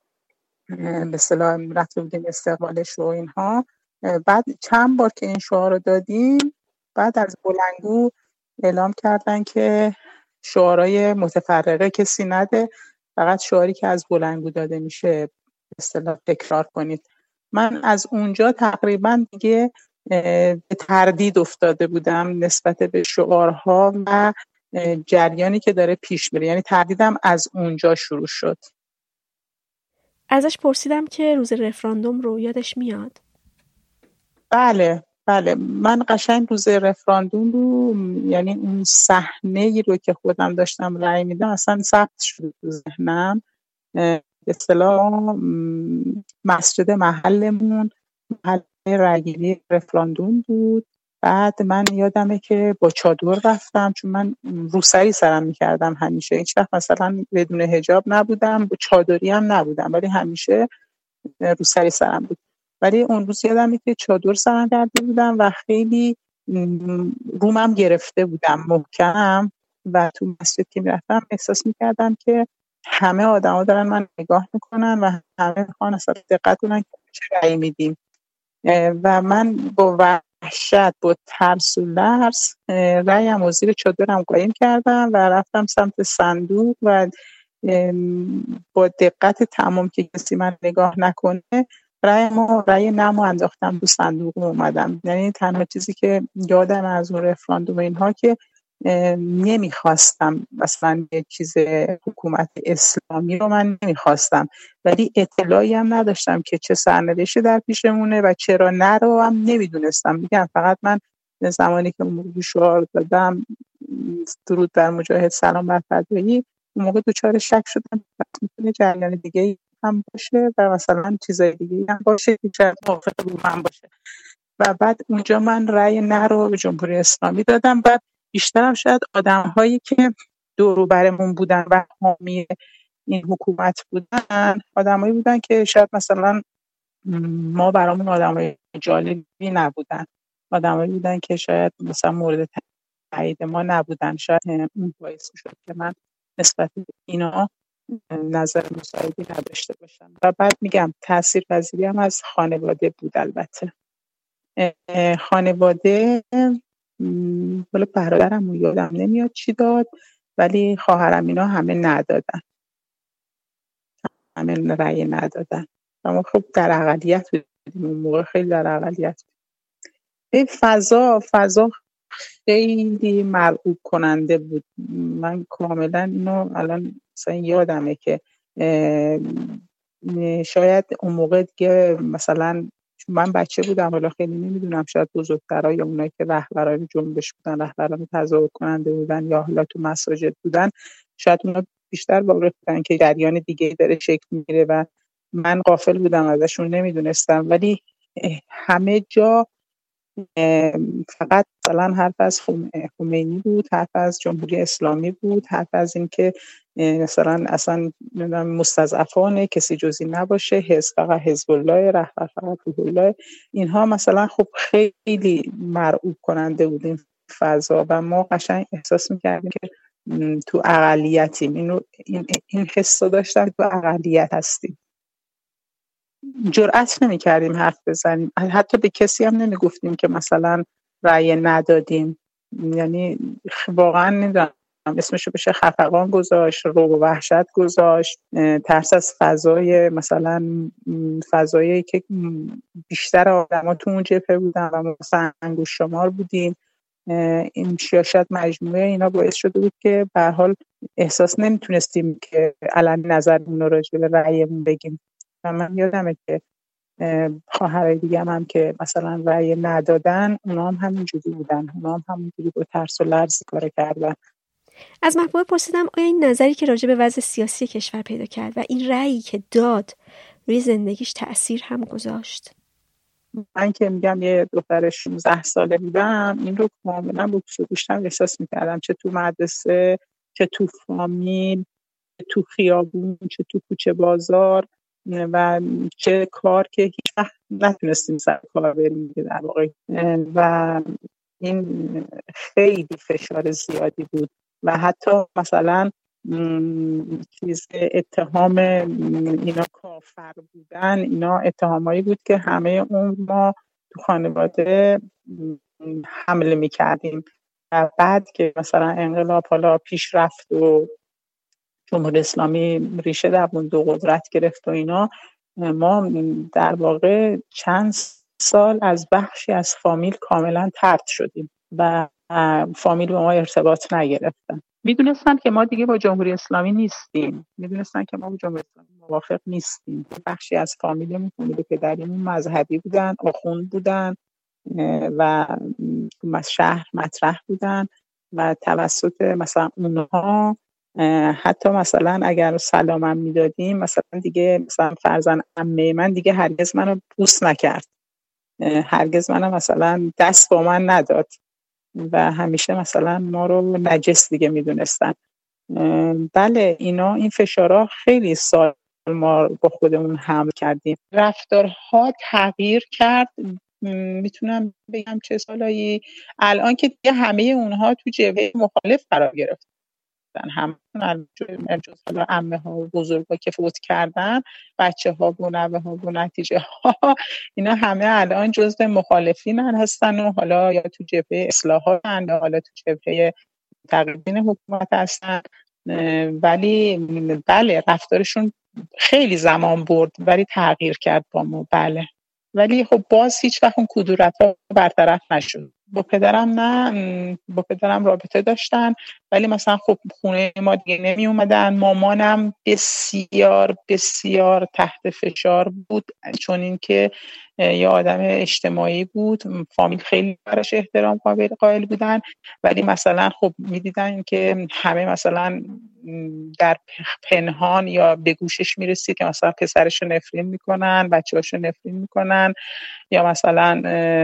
به اصطلاح رفته بودیم استقبالش و اینها. بعد چند بار که این شعار رو دادیم، بعد از بلندگو اعلام کردن که شعارهای متفرقه کسی نده، فقط شعاری که از بلندگو داده میشه به اصطلاح تکرار کنید. من از اونجا تقریبا دیگه به تردید افتاده بودم نسبت به شعارها و جریانی که داره پیش میره، یعنی تردیدم از اونجا شروع شد. ازش پرسیدم که روز رفراندوم رو یادش میاد؟ بله بله، من قشنگ روز رفراندوم رو، یعنی اون صحنه‌ای رو که خودم داشتم رأی میدم اصلا ثبت شد تو ذهنم. به اصطلاح مسجد محلمون محل رأیگیری رفراندوم بود. بعد من یادمه که با چادر رفتم، چون من روسری سرم میکردم همیشه، هیچ وقت مثلا بدون حجاب نبودم، با چادری هم نبودم، ولی همیشه روسری سرم بود. ولی اون روز یادمه که چادر سرم کرده بودم و خیلی رومم گرفته بودم محکم و تو مسجد که میرفتم احساس میکردم که همه آدما دارن من نگاه میکنن و همه میخوان اصلا دقت کنن که چه رأی میدیم. و من با وحشت، با ترس و لرز رأیم و زیر چادرم قایم کردم و رفتم سمت صندوق و با دقت تمام که کسی من نگاه نکنه رأیم و رأی نمو انداختم تو صندوق و اومدم. یعنی تنها چیزی که یادم از اون رفراندوم اینها که نمیخواستم مثلا یه چیز حکومت اسلامی رو من نمیخواستم، ولی اطلاعی هم نداشتم که چه سرنوشتی در پیشمونه و چرا نه رو هم نمیدونستم. میگم فقط من زمانی که اون شعار دادم درود بر مجاهد، سلام بر فدایی، اون موقع دچار شک شدم میتونه جریان دیگه هم باشه و مثلا چیزای دیگه هم باشه که شاید موافق با من باشه. و بعد اونجا من رأی نه رو به جمهوری اسلامی دادم. و بیشترم شاید آدم‌هایی که دور و برمون بودن و حامی این حکومت بودن آدمایی بودن که شاید مثلا ما برامون آدمای جالبی نبودن، آدمایی بودن که شاید مثلا مورد تایید ما نبودن. شاید اون باعث شد که من نسبت به اینا نظر مساعدی نداشته باشم. و بعد میگم تاثیرپذیری هم از خانواده بود. البته خانواده، ولی برادرم رو یادم نمیاد چی داد، ولی خواهرم اینا همه ندادن، همه رأی ندادن. اما خب در اقلیت بودیم اون موقع، خیلی در اقلیت. این فضا فضا خیلی مرعوب کننده بود. من کاملا اینو الان مثلا یادمه که شاید اون موقع دیگه مثلا من بچه بودم، حالا خیلی نمیدونم، شاید بزرگترها یا اونایی که رهبران جنبش بودن، رهبران تظاهر کننده بودن یا حالا تو مساجد بودن، شاید اونا بیشتر واقع بودن که جریان دیگه داره شکل میگیره و من غافل بودم ازشون، نمیدونستم. ولی همه جا فقط مثلا حرف از خمینی بود، حرف از جمهوری اسلامی بود، حرف از این که مثلا اصلا مستضعفانه کسی جزی نباشه، حزب فقط حزب الله، رهبر فقط روح الله. اینها مثلا خب خیلی مرعوب کننده بود این فضا و ما قشنگ احساس میکردیم که تو اقلیتیم. اینو این این حس داشتم تو اقلیت هستیم. جرئت نمی‌کردیم حرف بزنیم، حتی به کسی هم نمیگفتیم که مثلا رأی ندادیم. یعنی واقعا نمیدونم اسمشو بشه خفقان گذاشت، رعب و وحشت گذاشت، ترس از فضای مثلا فضایی که بیشتر آدما تو اون جبهه بودن و ما مثلا انگوش شمار بودیم. این شاید مجموعه اینا باعث شده بود که به هر حال احساس نمیتونستیم که علنی نظرمون رو راجع به رأیمون بگیم. و من یادمه که خواهرای دیگه هم, هم که مثلا رأی ندادن اونا هم همینجوری بودن، اونا هم همینجوری با ترس و لرز کار کردن. از محبوبه پرسیدم آیا این نظری که راجع به وضع سیاسی کشور پیدا کرد و این رأیی که داد روی زندگیش تأثیر هم گذاشت؟ من که میگم یه دختر شانزده ساله بودم، این رو کاملا با پوست و گوشتم احساس میکردم، چه تو مدرسه، چه تو فامیل، چه تو خیابون، چه تو کوچه بازار، و چه کار که هیچ وقت نتونستیم سر کار بریم در واقع. و این خیلی فشار زیادی بود و حتی مثلا چیز اتهام اینا کافر بودن، اینا اتهامایی بود که همه اون ما تو خانواده حمله میکردیم. و بعد که مثلا انقلاب حالا پیش رفت و جمهوری اسلامی ریشه دووند و قدرت گرفت و اینا، ما در واقع چند سال از بخشی از فامیل کاملا طرد شدیم و فامیل با ما ارتباط نگرفتن. میدونستن که ما دیگه با جمهوری اسلامی نیستیم، میدونستن که ما با جمهوری اسلامی موافق نیستیم. بخشی از فامیلمون، فامیل پدریمون مذهبی بودن، آخوند بودن و از شهر مطرح بودن و توسط مثلا اونها حتی مثلا اگر سلامم میدادیم، مثلا دیگه مثلا فرزن عمه من دیگه هرگز منو بوس نکرد، هرگز منو مثلا دست با من نداد و همیشه مثلا ما رو نجس دیگه میدونستن. بله اینا، این فشارها خیلی سال ما با خودمون حمل کردیم. رفتارها تغییر کرد، میتونم بگم چه سالایی الان که دیگه همه اونها تو جبهه مخالف قرار گرفتن، هم جز حالا عمه ها و بزرگا که فوت کردن، بچه ها و نوه ها و نتیجه ها، اینا همه الان جزء مخالفین هستن و حالا یا تو جبهه اصلاحات هستن یا حالا تو جبهه تغییر حکومت هستن. ولی بله رفتارشون خیلی زمان برد ولی تغییر کرد با ما. بله ولی خب باز هیچ وقت اون کدورت ها برطرف نشد. با پدرم نه، با پدرم رابطه داشتن ولی مثلا خب خونه ما دیگه نمی اومدن. مامانم بسیار بسیار تحت فشار بود، چون این که یه آدم اجتماعی بود، فامیل خیلی براش احترام قائل بودن، ولی مثلا خب میدیدن که همه مثلا در پنهان یا به گوشش میرسید که مثلا پسرشو نفرین میکنن، بچه‌هاشو نفرین میکنن، یا مثلا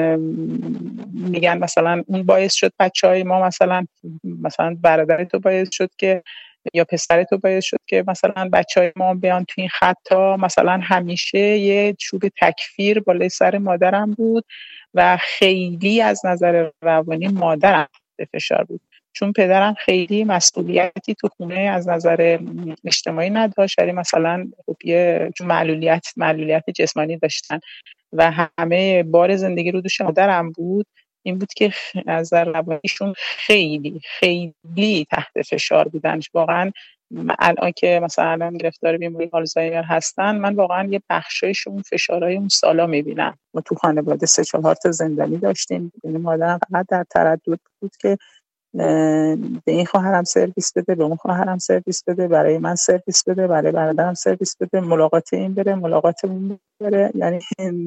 میگن مثلا اون باعث شد بچهای ما، مثلا مثلا برادرت تو باعث شد که، یا پسرت تو باعث شد که مثلا بچهای ما بیان تو این خطا. مثلا همیشه یه چوب تکفیر بالای سر مادرم بود و خیلی از نظر روانی مادرم فشار بود، چون پدرم خیلی مسئولیتی تو خونه از نظر اجتماعی نداشت، ولی مثلا خب یه معلولیت معلولیت جسمانی داشتن و همه بار زندگی رو دوش مادرم بود. این بود که از نظر روانیشون خیلی خیلی تحت فشار بودن. واقعا الان که مثلا الان گرفتار بیماری آلزایمر هستن، من واقعا یه بخشایشون فشارهای اون سالا میبینم. ما تو خانواده سه چهار تا زندانی داشتیم، یعنی مادرم فقط در تردد بود که به این خواهرم سرویس بده، به اون خواهرم سرویس بده، برای من سرویس بده، برای برادرم سرویس بده، ملاقات این بره، ملاقات اون بره. یعنی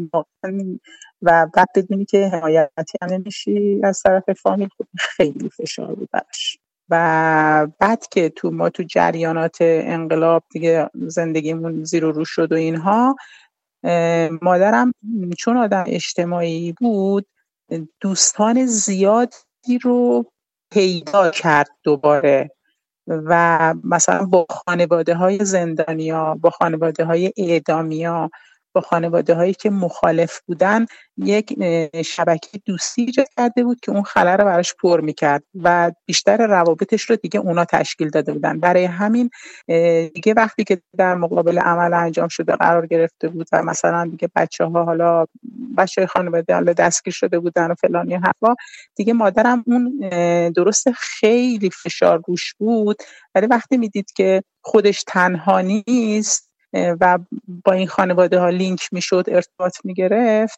و بعد بدونی که حمایتی هم نمیشی از طرف فامیل، خیلی فشار بود براش. و بعد که تو ما تو جریانات انقلاب دیگه زندگیمون زیر و رو شد و اینها، مادرم چون آدم اجتماعی بود دوستان زیادی رو پیدا کرد دوباره و مثلا با خانواده های زندانیا، با خانواده های اعدامیا، با خانواده هایی که مخالف بودن یک شبکه دوستی ایجاد کرده بود که اون خلا رو براش پر میکرد و بیشتر روابطش رو دیگه اونا تشکیل داده بودن. برای همین دیگه وقتی که در مقابل عمل انجام شده قرار گرفته بود و مثلا دیگه بچه ها حالا بچه های خانواده حالا دستگیر شده بودن و فلانی حرفا، دیگه مادرم اون درست خیلی فشار روش بود، ولی وقتی میدید که خودش تنها نیست و با این خانواده ها لینک میشد، ارتباط میگرفت،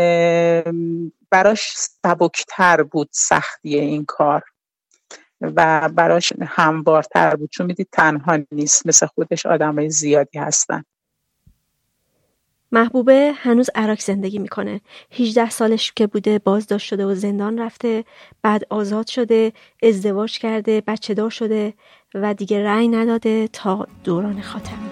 براش سبکتر بود سختی این کار و براش هموارتر بود، چون میدید تنها نیست، مثل خودش آدمای زیادی هستن. محبوبه هنوز عراق زندگی میکنه. هجده سالش که بوده بازداشت شده و زندان رفته، بعد آزاد شده، ازدواج کرده، بچه دار شده و دیگه رأی نداده تا دوران خاتمی.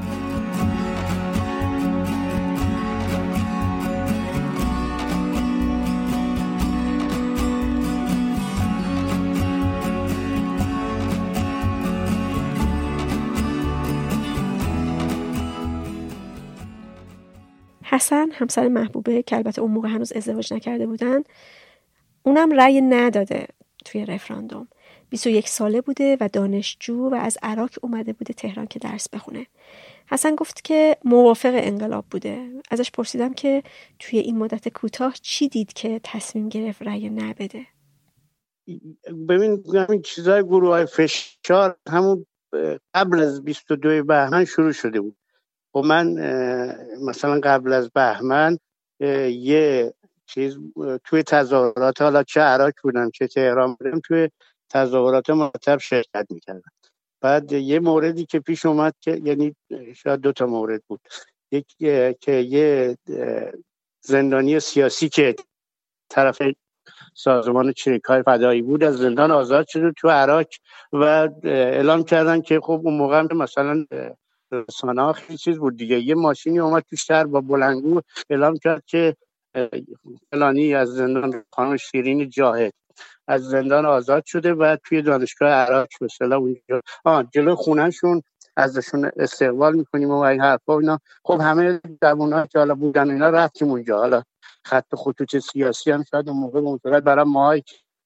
حسن همسر محبوبه که البته اون موقع هنوز ازدواج نکرده بودن، اونم رأی نداده توی رفراندوم. بیست و یک ساله بوده و دانشجو و از عراق اومده بوده تهران که درس بخونه. حسن گفت که موافق انقلاب بوده. ازش پرسیدم که توی این مدت کوتاه چی دید که تصمیم گرفت رأی نبده. ببین همین چیزای گروه های فشار همون قبل از بیست و دو بهمن شروع شده بود. و من مثلا قبل از بهمن یه چیز توی تظاهرات، حالا چه عراق بودم چه تهران بودم، توی تظاهرات مرتب شرکت میکردم. بعد یه موردی که پیش اومد که یعنی شاید دو تا مورد بود، یک که یه زندانی سیاسی که طرف سازمان چریک‌های فدایی بود از زندان آزاد شده تو عراق و اعلام کردن که خب اون موقع مثلا رسانه‌ها خیلی چیز بود دیگه، یه ماشینی اومد تو شهر با بلندگو اعلام کرد که فلانی از زندان، خانم شیرین جاهد از زندان آزاد شده و توی دانشگاه عراق به اصطلاح اونجا آ جلو خونه‌شون ازشون استقبال میکنیم و این حرفا اینا. خب همه جوونا که حالا بودن اینا رفتیم اونجا. حالا خط خطوط سیاسی هم شاید اون موقع مطلق برای ما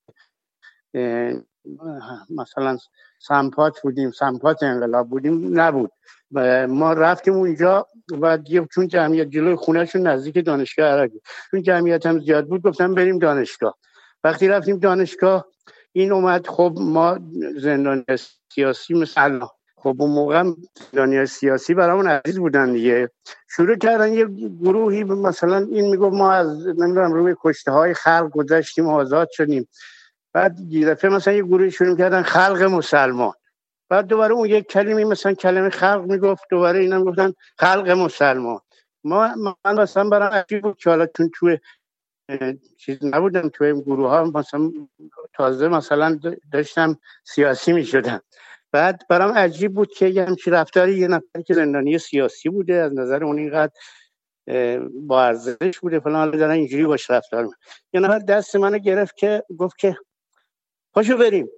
مثلا سمپات بودیم، سمپات انقلاب بودیم نبود. ما رفتیم اونجا و چون جمعیت جلوی خونهشون نزدیک دانشگاه عراق بود، چون جمعیت هم زیاد بود گفتم بریم دانشگاه. وقتی رفتیم دانشگاه این اومد، خب ما زندانی سیاسی مثلا خب اون موقع زندانی سیاسی برامون عزیز بودن دیگه، شروع کردن یه گروهی مثلا این میگفت ما از نمیدونم روی کشته های خلق گذشتیم آزاد شدیم. بعد یه دفعه مثلا یه گروهی شروع کردن خلق مسلمان، بعد دوباره اون یک کلمه مثلا کلمه خلق میگفت، دوباره اینا میگفتن خلق مسلمان. ما من مثلا برام عجیب بود که حالا چون توی چیز نبودم توی این گروه ها، مثلا تازه مثلا داشتم سیاسی میشدم. بعد برام عجیب بود که یه همچین رفتاری یه نفری که زندانی سیاسی بوده از نظر اون اینقدر با ارزش بوده فلان، حالا دارن اینجوری باش رفتار میکنن. یه نفر دست منو گرفت که گفت که پاشو بریم.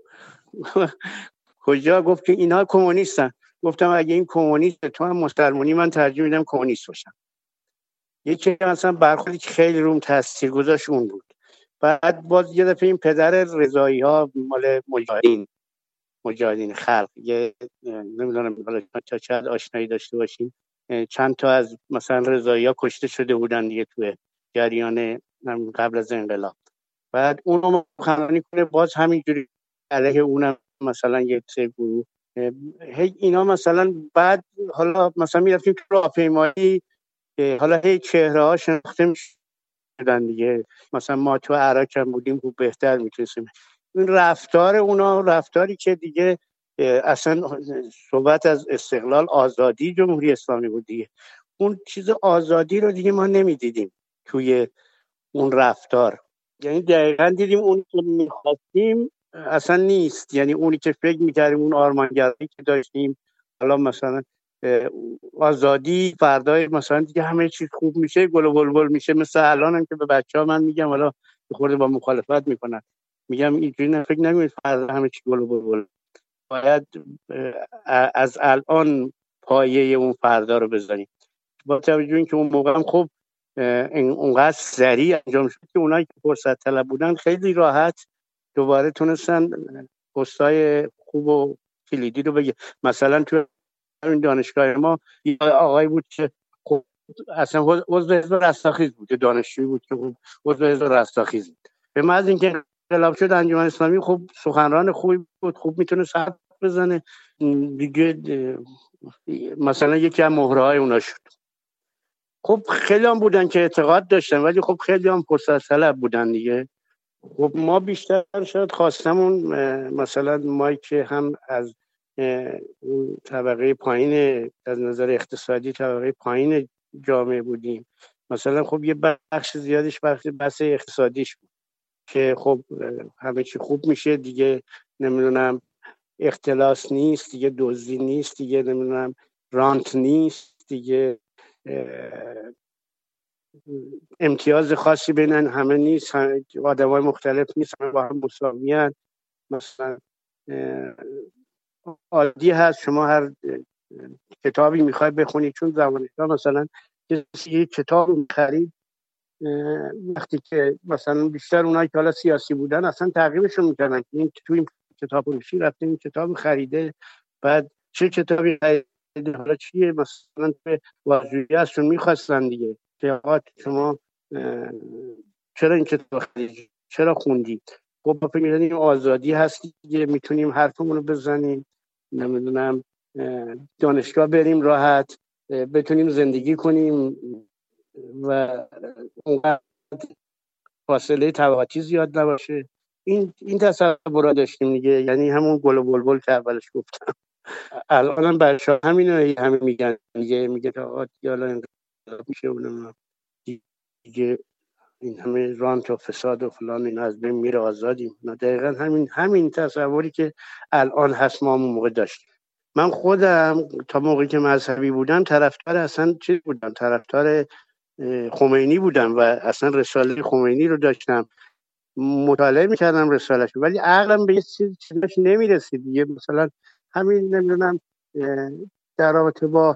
کجا؟ گفت که اینا کمونیستن. گفتم اگه این کمونیست تو هم مسلمانی، من ترجیح میدم کمونیست باشم. یکی مثلا برخوردی که خیلی روم تاثیر گذاشت اون بود. بعد باز یه دفعه این پدر رضایی ها مال مجاهدین مجاهدین خلق، یه نمیدونم حالا تا چند آشنایی داشته باشین، چند تا از مثلا رضایی ها کشته شده بودن دیگه توی جریان قبل از انقلاب. بعد اونو مخنثی کنه باز همینجوری علیه اونم مثلا یک سری گروه هی اینا مثلا. بعد حالا مثلا میرفتیم تو راهپیمایی، حالا هی چهره ها شناخته میشدن دیگه، مثلا ما تو عراق هم بودیم خوب بهتر میتونستیم. این رفتار اونا رفتاری که دیگه اصلا صحبت از استقلال آزادی جمهوری اسلامی بود دیگه، اون چیز آزادی رو دیگه ما نمیدیدیم توی اون رفتار. یعنی دقیقاً دیدیم اون که میخواستیم اصلا نیست، یعنی اونی که فکر میکردیم اون آرمانگرایی که داشتیم، حالا مثلا آزادی فردای مثلا دیگه همه چیز خوب میشه، گل و بلبل میشه. مثل الان هم که به بچه‌ها من میگم، حالا خورده با مخالفت میکنن، میگم اینجوری نه، فکر نکنید فردا همه چی گل و بلبل. باید از الان پایه اون فردا رو بزنیم. با توجه اینکه اون موقع هم خب اونقدر سریع انجام شد که اونایی که فرصت طلب بودن خیلی راحت دوباره تونستن پستای خوب و کلیدی رو بگه. مثلا تو این دانشگاه ما یه آقای بود که خب اصلا عضو حزب رستاخیز بود، دانشجویی بود که عضو حزب رستاخیز بود. به محض اینکه انقلاب شد انجمن اسلامی خب سخنران خوبی بود، خوب میتونه حرف بزنه دیگه، مثلا یکی از مهره‌های اونا شد. خب خیلی هم بودن که اعتقاد داشتن، ولی خب خیلی هم فرصت طلب بودن دیگه. خب ما بیشتر شاید خواستمون مثلا ما که هم از طبقه پایین، از نظر اقتصادی طبقه پایین جامعه بودیم. مثلا خب یه بخش زیادش بخش بحث اقتصادیش بود که خب همه چی خوب میشه دیگه، نمیدونم اختلاس نیست دیگه، دزدی نیست دیگه، نمیدونم رانت نیست دیگه، امتیاز خاصی بین همه نیست، آدمای مختلف نیست، همه با هم مساویان. مثلا عادی هست شما هر کتابی میخوای بخونی، چون زمانشاه مثلا کسی یک کتاب میخرید، وقتی که مثلا بیشتر اونایی که حالا سیاسی بودن اصلا تعقیبشون میکردن که این تو این کتاب فروشی رفته این کتاب خریده، بعد چه کتابی خریده، حالا چیه، مثلا به واژویی ازشون میخواستن دیگه که آقا شما چرا این کتاب خریدی، چرا خوندی. خب ما فکر می‌کردیم آزادی هست دیگه، میتونیم حرفمون رو بزنیم، نمیدونم دانشگاه بریم راحت، بتونیم زندگی کنیم و اونقدر فاصله طبقاتی زیاد نباشه. این این تصور داشتیم دیگه، یعنی همون گل و بلبل که اولش گفتم. الانم برشا همینو همه میگن دیگه، میگه آقا دیالا انقلاب میشه اونم دیگه این همه رانت و فساد و فلان این از بین میره، آزادیم. نه دقیقا همین همین تصوری که الان هست ما اون موقع داشتیم. من خودم تا موقعی که مذهبی بودم طرفدار اصلا چی بودم، طرفدار خمینی بودم و اصلا رساله خمینی رو داشتم، مطالعه میکردم رسالش، ولی عقلم به یه چیزش نمیرسید دیگه. مثلا همین نمیدونم در رابطه با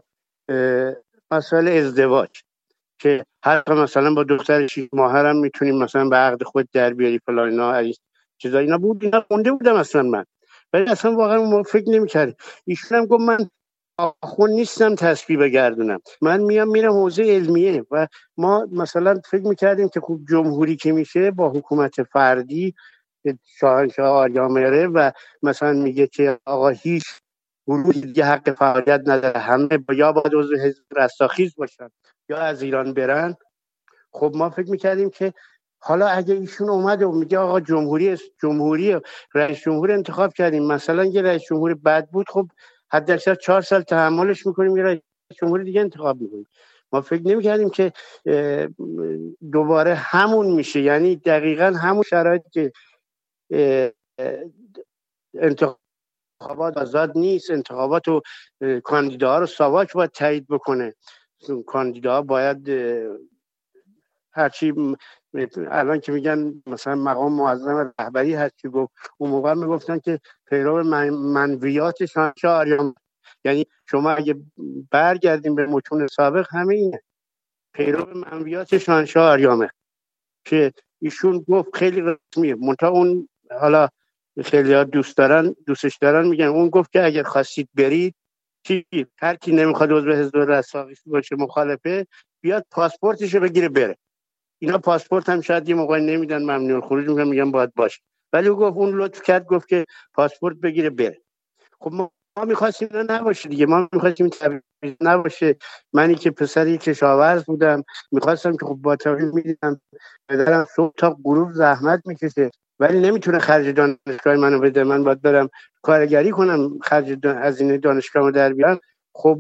مسائل ازدواج که حتی مثلا با دختر شیش ماهه هم میتونیم مثلا به عقد خود در بیاری فلان اینا چیزا، اینا بود، اینا خونده بودم اصلا من، ولی اصلا واقعا فکر نمی‌کردم. ایشون هم گفت من آخون نیستم تسبیح بگردونم، من میام میرم حوزه علمیه. و ما مثلا فکر میکردیم که خوب جمهوری که میشه با حکومت فردی، شاهنشاه آریامهره و مثلا میگه که آقا هیچ گروهی دیگه حق فعالیت نداره، همه با یا باید عضو حزب رستاخیز باشن یا از ایران برن. خب ما فکر میکردیم که حالا اگه ایشون اومده و میگه آقا جمهوری جمهوری رئیس جمهور انتخاب کردیم، مثلا یه رئیس جمهور بد بود، خب حداکثر چهار سال تحملش میکنیم، یه رئیس جمهور دیگه انتخاب میکنیم. ما فکر نمیکردیم که دوباره همون میشه، یعنی دقیقاً همون شرایطی که انتخابات آزاد نیست، انتخابات و کاندیداها رو ساواک باید تایید بکنه، کاندیداها باید هرچی الان که میگن مثلا مقام معظم رهبری هست که گفت، اون موقع میگفتن که پیرو من منویات شاهنشاه آریامهره، یعنی شما اگه برگردیم به متون سابق همه اینه، پیرو منویات شاهنشاه آریامهره که ایشون گفت خیلی رسمیه. منتها اون حالا خیلی ها دوست دارن دوستش دارن میگن اون گفت که اگر خواستید برید چی، هر کی نمیخواد عضو حزب رستاخیز باشه مخالفه بیاد پاسپورتشو بگیره بره. اینا پاسپورت هم شاید یه موقع نمیدن، ممنوع الخروج میگن، میگن باید باشه، ولی او گفت اون لطف کرد گفت که پاسپورت بگیره بره. خب ما ما می‌خواستیم اینا نباشه دیگه، ما می‌خواستیم تبعیض نباشه. منی که پسری کشاورز بودم می‌خواستم که خب با تبعیض می‌دیدم پدرم صبح تا غروب زحمت می‌کشه ولی نمیتونه خرج دانشگاه منو بده، من باید برم کارگری کنم خرج هزینه دانشگاهمو در بیارم. خب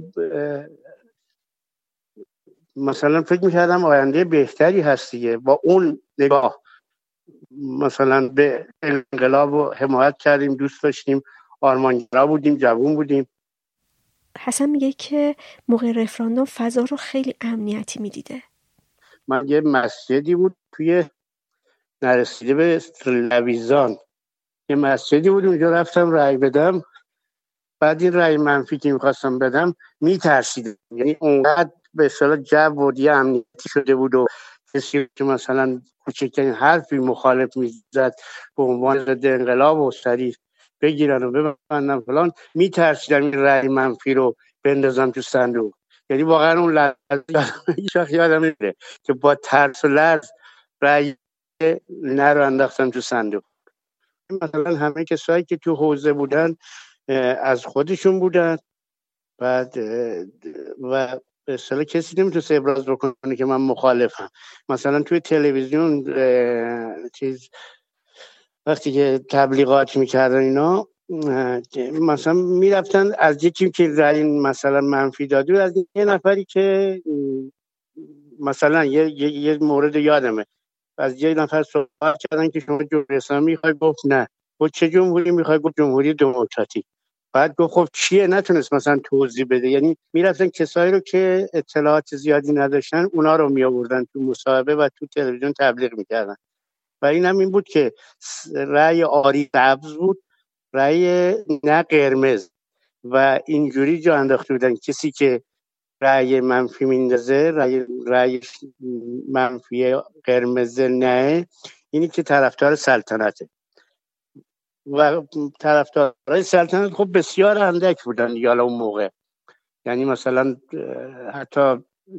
مثلا فکر می‌کردم آینده بهتری هست دیگه با اون نگاه. مثلا به انقلاب و حمایت کردیم، دوست داشتیم، آرمانگرا بودیم، جوون بودیم. حسن میگه که موقع رفراندوم فضا رو خیلی امنیتی میدیده. من یه مسجدی بود توی نرسیده به لویزان، یه مسجدی بود اونجا رفتم رأی بدم، بعد این رأی منفی که میخواستم بدم میترسیدم، یعنی اونقدر به اصطلاح جو و دیگه امنیتی شده بود و کسی که مثلا کوچکترین حرفی مخالف میزد به عنوان ضد انقلاب و سریع بگیرن و ببندن فلان، میترسیدم این رأی منفی رو بندازم تو صندوق. یعنی واقعا اون لحظه هیچ وقت یادم نمیره که با ترس و لرز رأی نه رو انداختم تو صندوق. مثلا همه کسایی که تو حوزه بودن از خودشون بودن، بعد و به اصطلاح کسی نمیتونست ابراز بکنه که من مخالفم. مثلا توی تلویزیون چیز وقتی که تبلیغات میکردن اینا، مثلا میرفتن از یکی که رأی مثلا منفی داده، از یه نفری که مثلا یه, یه, یه مورد یادمه، از یه نفر صحبت کردن که شما جمهوری اسلامی میخوای، گفت نه. گفت چه جمهوری میخوای؟ گفت جمهوری دموکراتیک. بعد گفت خب چیه؟ نتونست مثلا توضیح بده. یعنی میرفتن کسایی رو که اطلاعات زیادی نداشتن اونا رو میآوردن تو مصاحبه و تو تلویزیون تبلیغ میکردن. و این هم این بود که رأی آری سبز بود، رأی نه قرمز، و اینجوری جا انداخته بودن کسی که رأی منفی میندازه، رأی رأی منفی قرمز نه، اینی که طرفدار سلطنته. و طرفدارای سلطنت خب بسیار اندک بودن دیگه اون موقع. یعنی مثلا حتی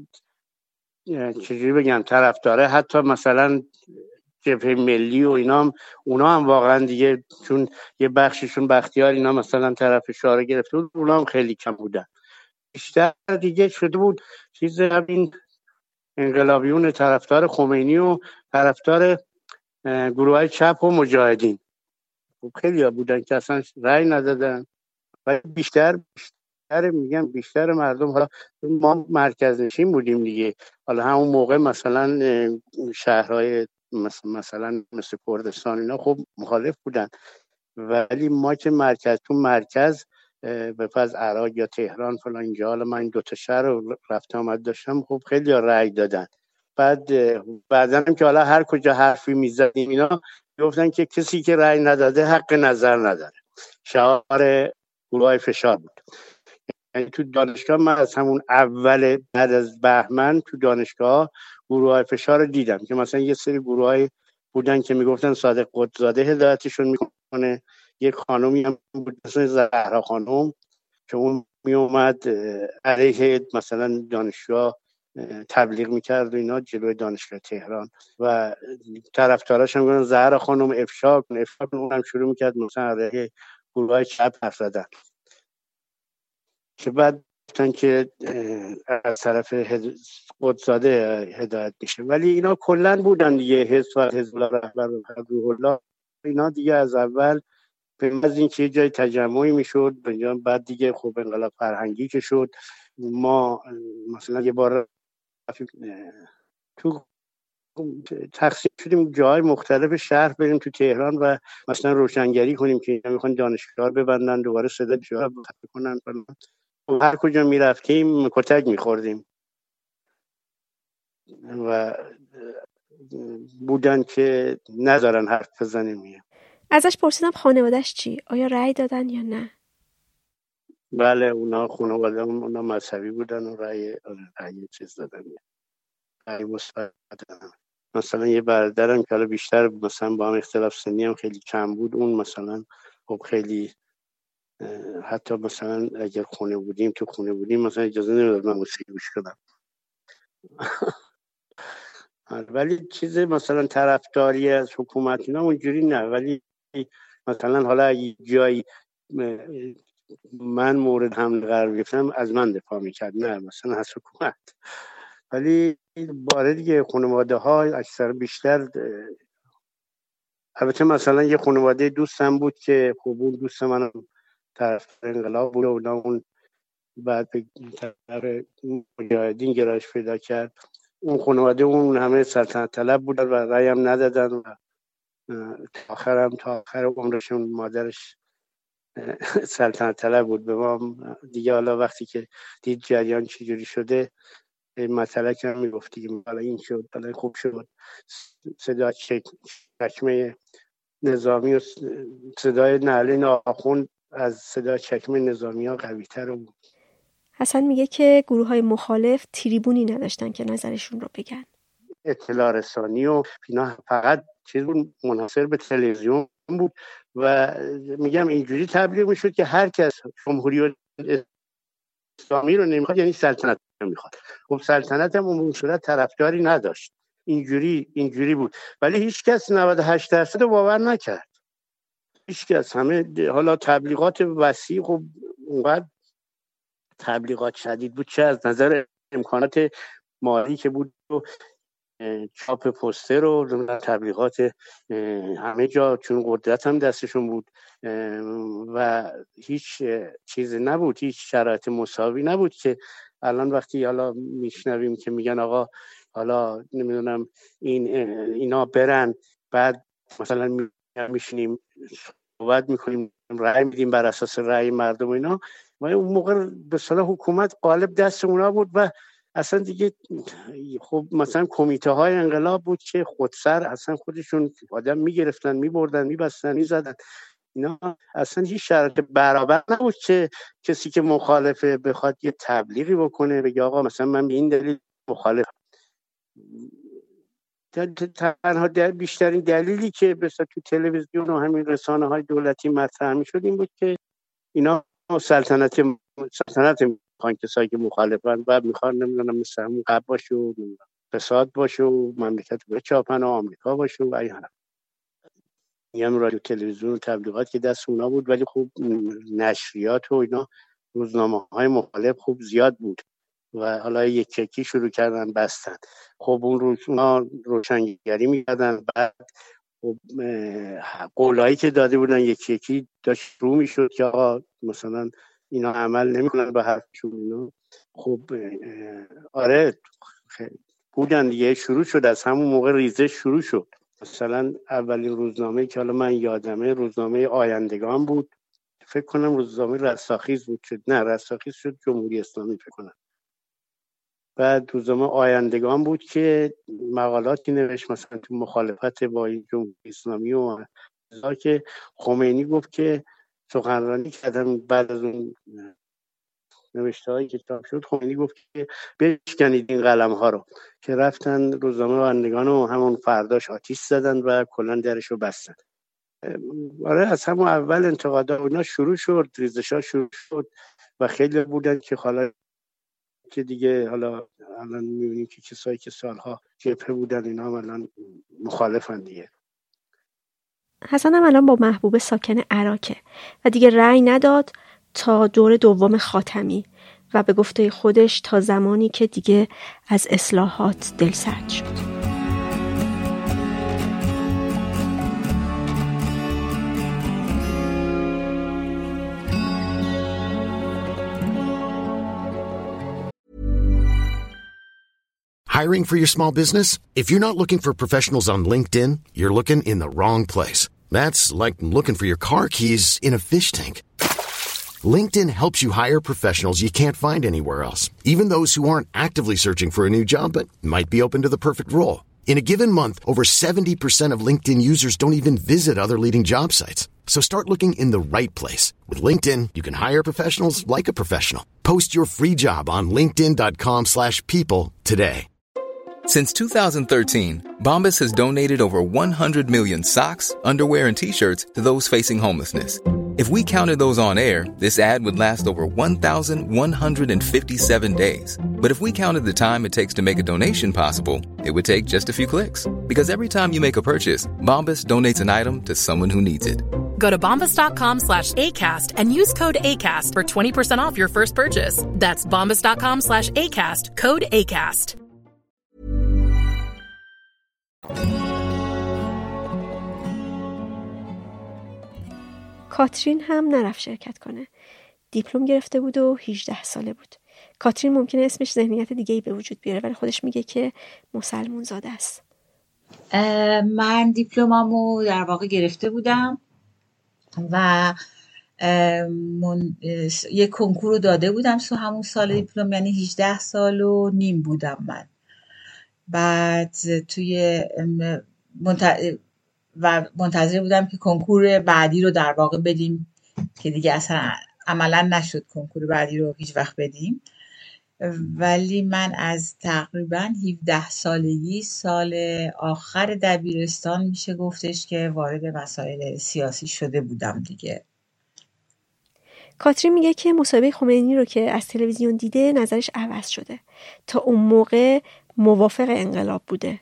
چجوری بگم، طرفداره حتی مثلا جبهه ملی و اینا هم، اونا هم واقعا دیگه چون یه بخششون بختیار اینا مثلا طرف شاه گرفته بود، اونا هم خیلی کم بودن. بیشتر دیگه شده بود چیز همین انقلابیون طرفدار خمینی و طرفدار گروه‌های چپ و مجاهدین. خیلی ها بودن که اصلا رأی ندادن. و بیشتر بیشتر میگم بیشتر مردم، حالا ما مرکز نشین بودیم دیگه، حالا همون موقع مثلا شهرهای مثلا, مثلا مثل کردستان اینا خب مخالف بودن، ولی ما که مرکز تو مرکز به فرض عراق یا تهران فلان اینجا، حالا من این دو تا شهر رو رفت آمد داشتم، خب خیلی ها رأی دادن. بعد بعدن هم که حالا هر کجا حرفی میزدیم اینا گفتن که کسی که رأی نداده حق نظر نداره. شعار گروهای فشار بود. یعنی تو دانشگاه من از همون اول بعد از بهمن تو دانشگاه گروهای فشار رو دیدم که مثلا یه سری گروهای بودن که میگفتن صادق قطب‌زاده هدایتشون میکنه، یک خانومی هم بود مثلا زهرا خانم که اون میومد علیه مثلا دانشگاه تبلیغ میکرد و اینا جلوی دانشگاه تهران، و طرفداراش هم میگن زهرا خانم افشا کن افشا کن. اونم شروع میکرد مثلا علیه گروهای چپ حرف زدن، که بعد گفتن که از طرف قطب‌زاده هدایت میشه. ولی اینا کلا بودن دیگه، حزب و حزب الله رهبر و روح الله اینا دیگه از اول به از این که جای تجمعی میشد. بعد دیگه خب انقلاب فرهنگی که شد، ما مثلا یه بار تو تقسیم شدیم جای مختلف شهر، بریم تو تهران و مثلا روشنگری کنیم که اینا میخوان دانشگاه ببندن، دوباره صدا جا کنن. هر کجا میرفتیم کتک میخوردیم و بودن که نذارن حرف بزنیم. ازش پرسیدم خانواده‌اش چی؟ آیا رأی دادن یا نه؟ بله اونا خانواده اونا مذهبی بودن و رأی رأی چیز دادن، رأی مثبت دادن. مثلا یه برادرم که حالا بیشتر مثلا با هم اختلاف سنی هم خیلی کم بود، اون مثلا خب خیلی حتی مثلا اگر خونه بودیم تو خونه بودیم مثلا اجازه نمیداد من موسیقی گوش کنم. ولی چیز مثلا طرفداری از حکومت اینا اونجوری نه. ولی مثلا حالا اگه جایی من مورد حمله قرار گرفتم از من دفاع میکرد، نه مثلا از حکومت. ولی باره دیگه خانواده ها اکثر بیشتر، البته مثلا یه خانواده دوستم بود که خب اون دوست من طرف انقلاب بود و اون بعد به طرف مجاهدین گرایش پیدا کرد. اون خانواده اون همه سلطنت طلب بودن و رأی هم ندادن و تا آخر هم تا آخر عمرشون مادرش سلطنت طلب بود. به ما دیگه حالا وقتی که دید جریان چجوری شده مطلق هم میگفت دیگه حالا این شد حالا خوب شد. صدا چکمه نظامی و صدای نعلین آخوند از صدا چکمه نظامی ها قوی تر بود. حسن میگه که گروه های مخالف تریبونی نداشتن که نظرشون رو بگن. اطلاع رسانی و اینا فقط چیز بود منحصر به تلویزیون بود و میگم اینجوری تبلیغ میشد که هر کس جمهوری اسلامی رو نمیخواد یعنی سلطنت نمیخواد. خب سلطنت هم اون صورت طرفداری نداشت. اینجوری اینجوری بود. ولی هیچ کس نود و هشت درصد باور نکرد. هیچ کس. همه حالا تبلیغات وسیع، خب اونقدر تبلیغات شدید بود چه از نظر امکانات مالی که بود و چاپ پوستر و تبلیغات همه جا، چون قدرت هم دستشون بود و هیچ چیزی نبود، هیچ شرایط مساوی نبود که الان وقتی حالا میشنویم که میگن آقا حالا نمیدونم این اینا برن، بعد مثلا میشینیم صحبت میکنیم، رأی میدیم بر اساس رأی مردم اینا. و اون موقع به صلاح حکومت قالب دست اونا بود و اصلا دیگه خب مثلا کمیته های انقلاب بود که خودسر اصلا خودشون آدم میگرفتن میبردن میبستن میزدن اینا. اصلا هیچ شرط برابر نبود که کسی که مخالفه بخواد یه تبلیغی بکنه بگه آقا مثلا من به این دلیل مخالفم. تنها دل بیشترین دلیلی که مثلا تو تلویزیون و همین رسانه های دولتی مطرح میشد این بود که اینا سلطنت سلطنت میخوان، کسایی که مخالفن و میخوان نمیدونم مثل همون قبل باشه و فساد باشه و مملکت بچاپن و آمریکا باشه و این حرف. این هم رادیو تلویزیون و تبلیغات که دست اونا بود، ولی خب نشریات و اینا روزنامه های مخالف خوب زیاد بود و حالا یک یکی شروع کردن بستن. خب اون روز اونا روشنگری می‌کردن، بعد خب قولایی که داده بودن یکی یکی داشت رو میشد که آقا مثلا اینا عمل نمی‌کنن به حرفشون. اینا خب آره بودن دیگه. شروع شد از همون موقع ریزش شروع شد. مثلا اولین روزنامه که حالا من یادمه روزنامه آیندگان بود، فکر کنم روزنامه رستاخیز بود، شد نه رستاخیز شد جمهوری اسلامی فکر کنم. بعد روزنامه آیندگان بود که مقالاتی نوشت مثلا تو مخالفت با جمهوری اسلامی و که خمینی گفت که سخنرانی کردن بعد از اون نوشته هایی که چاپ شد. خمینی گفت که بشکنید این قلم ها رو، که رفتن روزنامه آیندگان و همون فرداش آتیش زدن و کلا درش رو بستن. آره از همون اول انتقادات اونا شروع شد، ریزش ها شروع شد و خیلی بودن که حالا که دیگه حالا الان میبینیم که کسایی که سالها جبهه بودن اینا هم الان مخالفن دیگه. حسن هم الان با محبوب ساکن عراقه و دیگه رأی نداد تا دور دوم خاتمی و به گفته خودش تا زمانی که دیگه از اصلاحات دلسرد شد. Hiring for your small business? If you're not looking for professionals on LinkedIn, you're looking in the wrong place. That's like looking for your car keys in a fish tank. LinkedIn helps you hire professionals you can't find anywhere else, even those who aren't actively searching for a new job but might be open to the perfect role. In a given month, over seventy percent of LinkedIn users don't even visit other leading job sites. So start looking in the right place. With LinkedIn, you can hire professionals like a professional. Post your free job on linkedin dot com slash people today. Since two thousand thirteen, Bombas has donated over one hundred million socks, underwear, and T-shirts to those facing homelessness. If we counted those on air, this ad would last over one thousand one hundred fifty-seven days. But if we counted the time it takes to make a donation possible, it would take just a few clicks. Because every time you make a purchase, Bombas donates an item to someone who needs it. Go to bombas dot com slash ACAST and use code ACAST for twenty percent off your first purchase. That's bombas dot com slash ACAST, code ACAST. کاترین هم نرفت شرکت کنه. دیپلم گرفته بود و هجده ساله بود. کاترین ممکنه اسمش ذهنیت دیگه‌ای به وجود بیاره ولی خودش میگه که مسلمون زاده است. من دیپلمامو در واقع گرفته بودم و من یک کنکور رو داده بودم سو همون سال دیپلم، یعنی هجده سال و نیم بودم من. بعد توی منت... و منتظر بودم که کنکور بعدی رو در واقع بدیم که دیگه اصلا عملا نشد کنکور بعدی رو هیچ وقت بدیم. ولی من از تقریبا هفده سالگی، سال آخر دبیرستان میشه گفتش که وارد مسائل سیاسی شده بودم دیگه. کاترین میگه که مصاحبه خمینی رو که از تلویزیون دیده نظرش عوض شده. تا اون موقع موافق انقلاب بوده.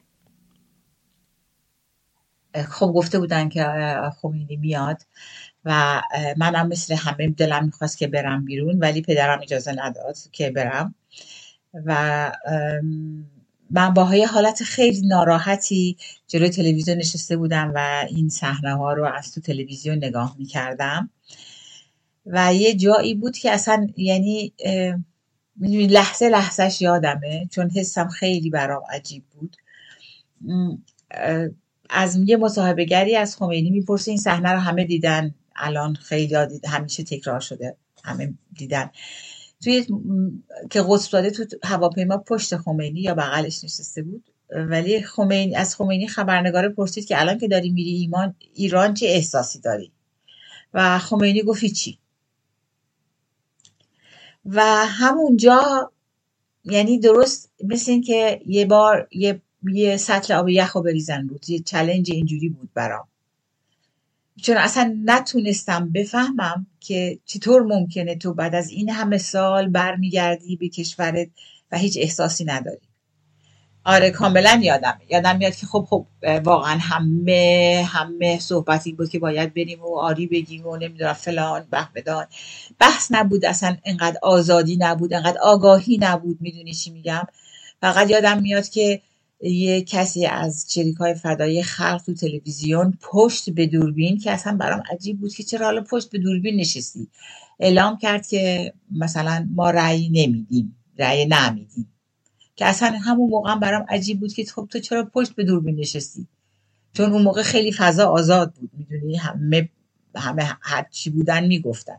خب گفته بودن که خمینی میاد و منم مثل همه دلم میخواست که برم بیرون، ولی پدرم اجازه نداد که برم و من با یه حالت خیلی ناراحتی جلوی تلویزیون نشسته بودم و این صحنه ها رو از تو تلویزیون نگاه میکردم و یه جایی بود که اصلا یعنی میدونی لحظه لحظهش یادمه، چون حسم خیلی برام عجیب بود. از یه مصاحبه گری از خمینی میپرسه، این صحنه رو همه دیدن، الان خیلی دید، همیشه تکرار شده، همه دیدن، توی که قطب داده تو هواپیما پشت خمینی یا بغلش نشسته بود، ولی خمینی از خمینی خبرنگار پرسید که الان که داری میری ایمان ایران چه احساسی داری؟ و خمینی گفت چی؟ و همونجا یعنی درست مثل این که یه بار یه یه سطل آب یخو بریزن بود، یه چالش اینجوری بود برام، چون اصلا نتونستم بفهمم که چطور ممکنه تو بعد از این همه سال برمیگردی به کشورت و هیچ احساسی نداری. آره کاملا یادم یادم میاد که خب خب واقعا همه همه صحبتی بود که باید بریم و آری بگیم و نمیدونم فلان بهمدان، بحث نبود اصلا، انقدر آزادی نبود، انقدر آگاهی نبود. میدونی چی میگم؟ فقط یادم میاد که یه کسی از چریکای فدایی خلق تو تلویزیون پشت به دوربین، که اصلا برام عجیب بود که چرا حالا پشت به دوربین نشستی، اعلام کرد که مثلا ما رأی نمیدیم، رأی نمیدیم، که اصلا همون موقع هم برام عجیب بود که خب تو چرا پشت به دوربین نشستی، چون اون موقع خیلی فضا آزاد بود، میدونی همه همه هر چی بودن میگفتن.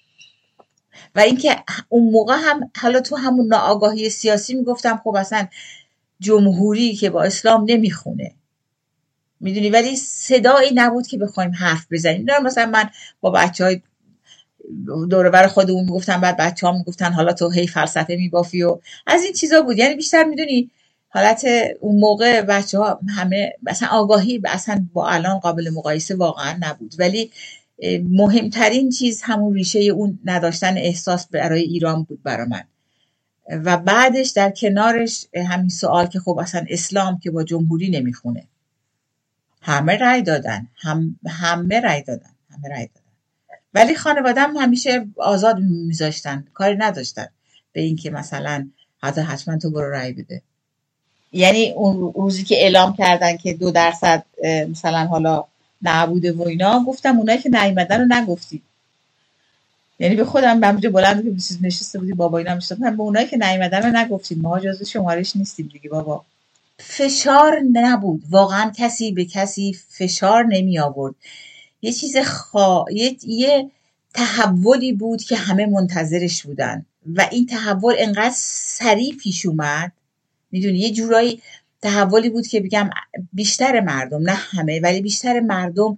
و اینکه اون موقع هم حالا تو همون ناآگاهی سیاسی میگفتم خب اصلا جمهوری که با اسلام نمیخونه، میدونی، ولی صدایی نبود که بخوایم حرف بزنیم. مثلا من با بچهای دور و بر خودمون میگفتم، بعد بچه‌ها میگفتن حالا تو هی فلسفه میبافی و از این چیزا بود. یعنی بیشتر میدونی حالت اون موقع بچه‌ها همه مثلا آگاهی اصلا با الان قابل مقایسه واقعا نبود، ولی مهمترین چیز همون ریشه اون نداشتن احساس برای ایران بود برای من. و بعدش در کنارش همین سوال که خب اصلا اسلام که با جمهوری نمیخونه. همه رأی دادن، هم همه رأی دادن همه رأی دادن ولی خانواده‌ام همیشه آزاد میذاشتن، کاری نداشتن به این که مثلا حتی حتما تو برو رأی بده. یعنی اون روزی که اعلام کردن که دو درصد مثلا حالا نبوده و اینا، گفتم اونایی که نیومدن رو نگفتید. یعنی به خودم به همونجا بلند که چیز نشسته بودی بابا اینا میشد، من به اونایی که نیومدن رو نگفتید، ما جزو شمارش نیستیم دیگه بابا. فشار نبود واقعا، کسی به کسی فشار نمی آورد. یه چیز خوا... یه... یه تحولی بود که همه منتظرش بودن و این تحول انقدر سریع پیش اومد، میدونی یه جورایی تحولی بود که بگم بیشتر مردم، نه همه ولی بیشتر مردم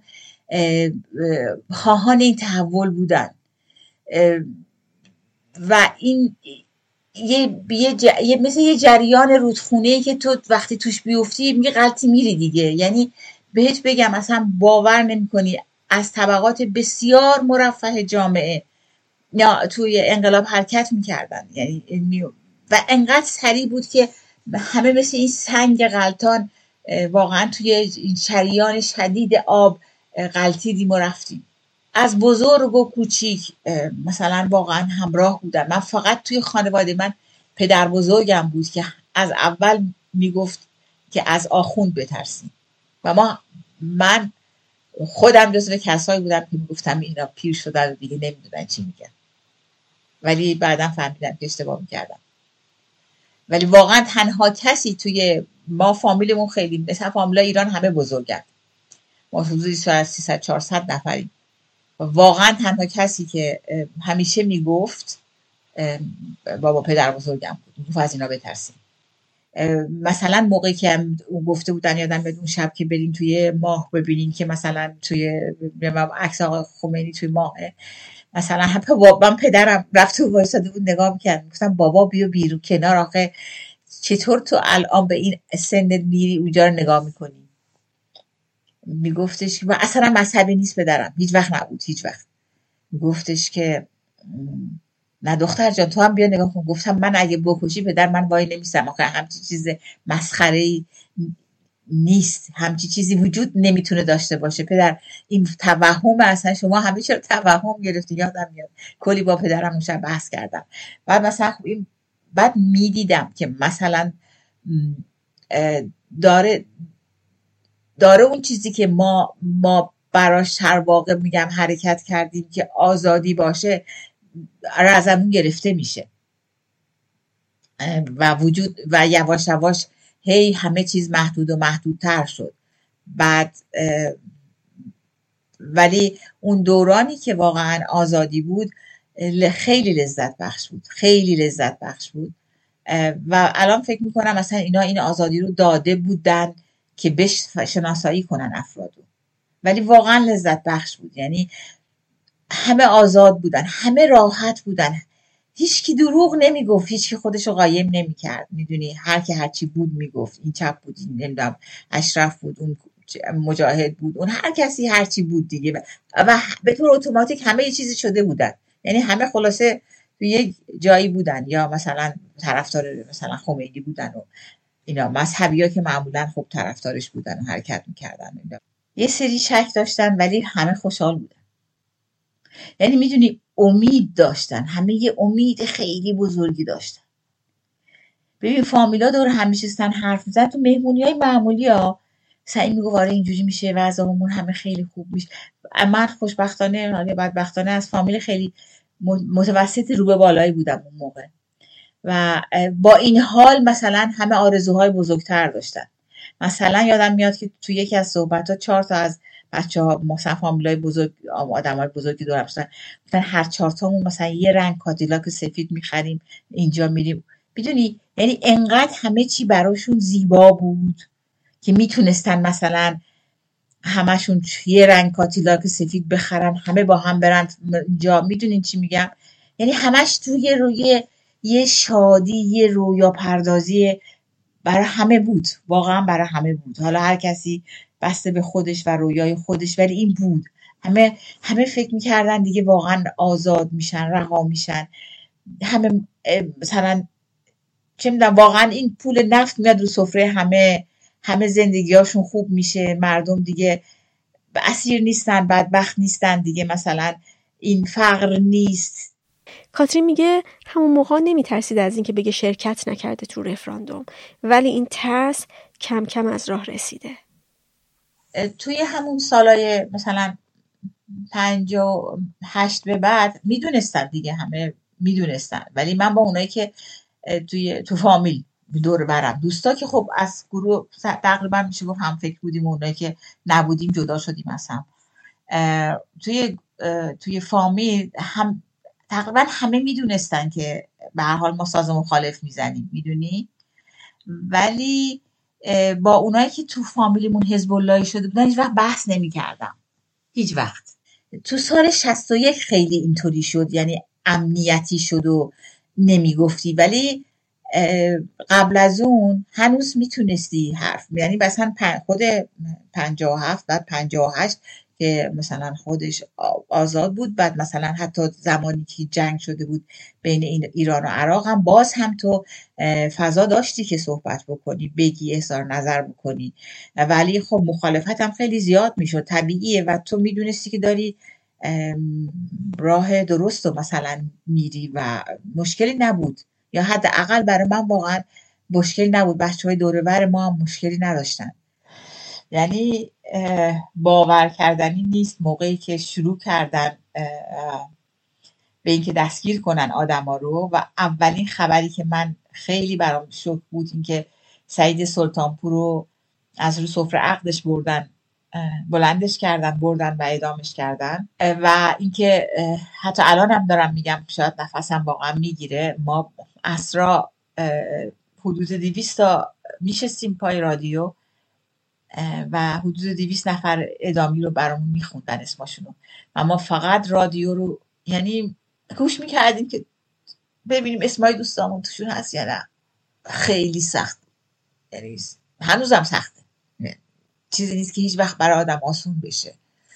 خواهان این تحول بودن و این یه, یه, ج... یه مثل یه جریان رودخونه‌ای که تو وقتی توش بیفتی میگه غلطی میری دیگه. یعنی بهت بگم اصلا باور نمی کنی از طبقات بسیار مرفه جامعه یا توی انقلاب حرکت میکردن، یعنی و انقدر سریع بود که همه مثل این سنگ غلطان واقعا توی این جریان شدید آب غلطیدیم و رفتیم. از بزرگ و کوچیک مثلا واقعا همراه بودم. من فقط توی خانواده من پدر بزرگم بود که از اول میگفت که از آخوند بترسیم و ما من خودم جزو کسایی بودم که میگفتم اینا پیر شدن و دیگه نمیدونن چی میگن، ولی بعدم فهمیدم که اشتباه میکردم. ولی واقعا تنها کسی توی ما فامیلمون خیلی مثلا فامیلا ایران همه بزرگن، ما حدود سیصد چهارصد نفریم. واقعا تنها کسی که همیشه میگفت بابا پدر بزرگم بود، میگفت از اینا بترسیم. مثلا موقعی که گفته بودن یادم میاد اون شب که بریم توی ماه ببینیم که مثلا توی عکس آقای خمینی توی ماهه، مثلا من پدرم رفت و وایساده بود نگاه میکرد، گفتم بابا بیا بیرون کنار، آخه چطور تو الان به این سنت میری اونجا رو نگاه میکنی؟ میگفتش که اصلا مذهبی نیست پدرم، هیچ وقت نبود، هیچ وقت. میگفتش که نه دختر جان تو هم بیا نگاه کن. گفتم من اگه بکشی پدر من وای نمیستم، آخه همچی چیز مسخره‌ای نیست، همچی چیزی وجود نمیتونه داشته باشه پدر، این توهم اصلا شما همه چرا توهم گرفتی. یادم میاد کلی با پدرم اون شب بحث کردم. بعد مثلا این بعد میدیدم که مثلا داره داره اون چیزی که ما ما براش هر واقع میگم حرکت کردیم که آزادی باشه رزمون گرفته میشه. و وجود و یواش یواش هی همه چیز محدود و محدودتر شد. بعد ولی اون دورانی که واقعا آزادی بود خیلی لذت بخش بود، خیلی لذت بخش بود. و الان فکر میکنم مثلا اینا این آزادی رو داده بودن که بهش شناسایی کنن افرادو، ولی واقعا لذت بخش بود. یعنی همه آزاد بودن، همه راحت بودن، هیچ کی دروغ نمیگفت، هیچ کی خودشو قایم نمیکرد. میدونی هر کی هر چی بود میگفت، این چپ بود، این نمیدونم اشرف بود، اون مجاهد بود، اون هر کسی هر چی بود دیگه. و به طور اتوماتیک همه یه چیزی شده بودن. یعنی همه خلاصه تو یه جایی بودن، یا مثلا طرفدار مثلا خمینی بودن و اینا، مذهبی‌ها که معمولا خب طرفدارش بودن و حرکت میکردن. یه سری شک داشتن ولی همه خوشحال بودن. یعنی میدونی امید داشتن، همه یه امید خیلی بزرگی داشتن. ببین فامیلا دور هم میشستن حرف میزدن، تو مهمونیای معمولی ها سعی میگفت آره اینجوری میشه، وضعمون همه خیلی خوب میشه. من خوشبختانه یا بدبختانه از فامیل خیلی متوسط رو به بالایی بودم اون موقع، و با این حال مثلا همه آرزوهای بزرگتر داشتن. مثلا یادم میاد که تو یکی از صحبت‌ها چهار تا از بچه‌ها مثلا فامیلای بزرگ، آدمای بزرگی دورم بودن، گفتن هر چهار تامون مثلا یه رنگ کادیلاک سفید می‌خریم، اینجا میریم. میدونی یعنی انقدر همه چی براشون زیبا بود که میتونستن مثلا همشون یه رنگ کادیلاک سفید بخرن، همه با هم برن اینجا. میدونین چی میگم؟ یعنی همش توی روی یه شادی، یه رویا پردازی برای همه بود، واقعا برای همه بود. حالا هر کسی بسته به خودش و رویای خودش، ولی این بود. همه همه فکر میکردن دیگه واقعا آزاد میشن، رها میشن. همه مثلا چه میدونم واقعا این پول نفت میاد رو سفره همه، همه زندگیاشون خوب میشه، مردم دیگه اسیر نیستن، بدبخت نیستن دیگه، مثلا این فقر نیست. کاترین میگه همون موقع نمیترسید از این که بگه شرکت نکرده تو رفراندوم، ولی این ترس کم کم از راه رسیده. توی همون سالای مثلا پنجاه و هشت به بعد میدونستن دیگه، همه میدونستن. ولی من با اونایی که توی تو فامیل دور برم، دوستا که خب از گروه تقریبا میشه گفت هم فکر بودیم، اونایی که نبودیم جدا شدیم مثلا. توی توی فامیل هم تقریبا همه میدونستن که به هر حال ما ساز مخالف میزنیم، میدونی. ولی با اونایی که تو فامیلیمون حزب اللهی شده بودن هیچ وقت بحث نمی‌کردم، هیچ وقت. تو سال شصت و یک خیلی اینطوری شد، یعنی امنیتی شد و نمیگفتی، ولی قبل از اون هنوز میتونستی حرف، یعنی مثلا خود پنجاه و هفت بعد پنجاه و هشت که مثلا خودش آزاد بود، بعد مثلا حتی زمانی که جنگ شده بود بین ایران و عراق هم باز هم تو فضا داشتی که صحبت بکنی، بگی، اظهار نظر بکنی. ولی خب مخالفت هم خیلی زیاد میشد، طبیعیه، و تو میدونستی که داری راه درست رو مثلا میری و مشکلی نبود، یا حداقل برای من واقعا مشکلی نبود. بچه‌های دور و بر ما هم مشکلی نداشتن. یعنی باور کردنی نیست موقعی که شروع کردن به اینکه دستگیر کنن آدما رو. و اولین خبری که من خیلی برام شوک بود این که سعید سلطانپور رو از رو سفره عقدش بردن، بلندش کردن، بردن و اعدامش کردن. و اینکه حتی الان هم دارم میگم، شاید نفسم واقعا میگیره، ما اسرا حدود دویست تا میشستیم پای رادیو و حدود دویست نفر اعدامی رو برامون میخوندن اسمشونو، و ما فقط رادیو رو یعنی گوش میکردیم که ببینیم اسمای دوستامون توشون هست یا نه. خیلی سخت، یعنی هنوزم سخته، چیزی نیست که هیچ وقت برای آدم آسون بشه.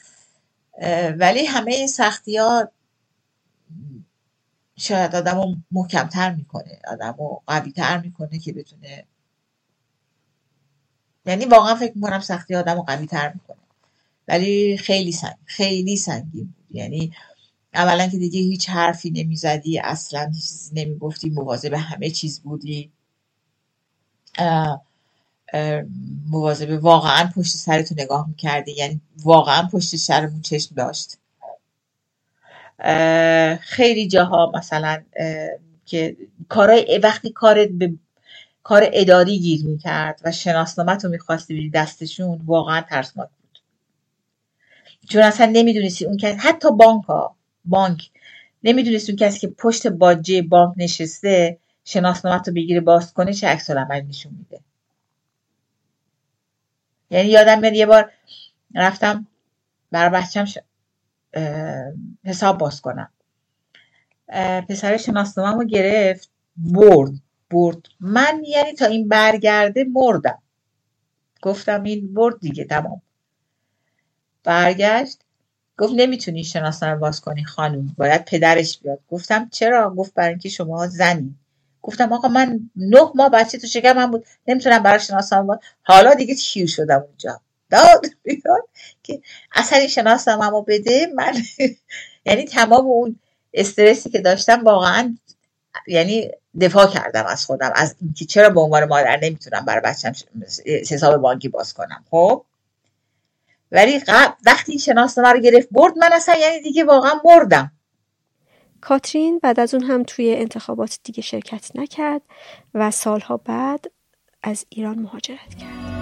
ولی همه این سختی ها شاید آدم رو محکمتر میکنه، آدم رو قوی تر میکنه که بتونه، یعنی واقعا فکر میکنم سختی آدم رو قوی تر میکنه. ولی خیلی سنگ خیلی سنگین بود. یعنی اولا که دیگه هیچ حرفی نمیزدی، اصلا هیچ چیزی نمیگفتی، مواظب همه چیز بودی، مواظب واقعا پشت سرتو نگاه میکردی، یعنی واقعا پشت سرمون چشم داشت. خیلی جاها مثلا که کارای وقتی کارت به کار اداری گیر میکرد و شناسنامت رو میخواستی بری دستشون، واقعا ترسناک بود. چون اصلا نمیدونستی اون کسی، حتی بانک ها بانک نمیدونستی اون کسی که پشت باجه بانک نشسته شناسنامت رو بگیره باز کنه چه عکس العمل نشون میده. یعنی یادم میاد یه بار رفتم برای بچه‌م ش... حساب باز کنم، پسر شناسنامه‌مو رو گرفت برد برد من یعنی تا این برگرده مردم. گفتم این برد دیگه تمام. برگشت گفت نمیتونی شناسنامه باز کنی خانم، باید پدرش بیاد. گفتم چرا؟ گفت برای اینکه شما زنی. گفتم آقا من نه ماه بچه تو شکمم بود نمیتونم برای شناسنامه باز. حالا دیگه کیر شدم اونجا، داد بیاد که اصلا این شناسنامه‌مو بده من. یعنی تمام اون استرسی که داشتم واقعا یعنی دفاع کردم از خودم، از اینکه چرا به عنوان مادر نمیتونم برای بچه‌م حساب بانکی باز کنم. خب ولی وقتی شناسنامه رو گرفت برد من اصلا یعنی دیگه واقعا مردم. کاترین بعد از اون هم توی انتخابات دیگه شرکت نکرد و سالها بعد از ایران مهاجرت کرد.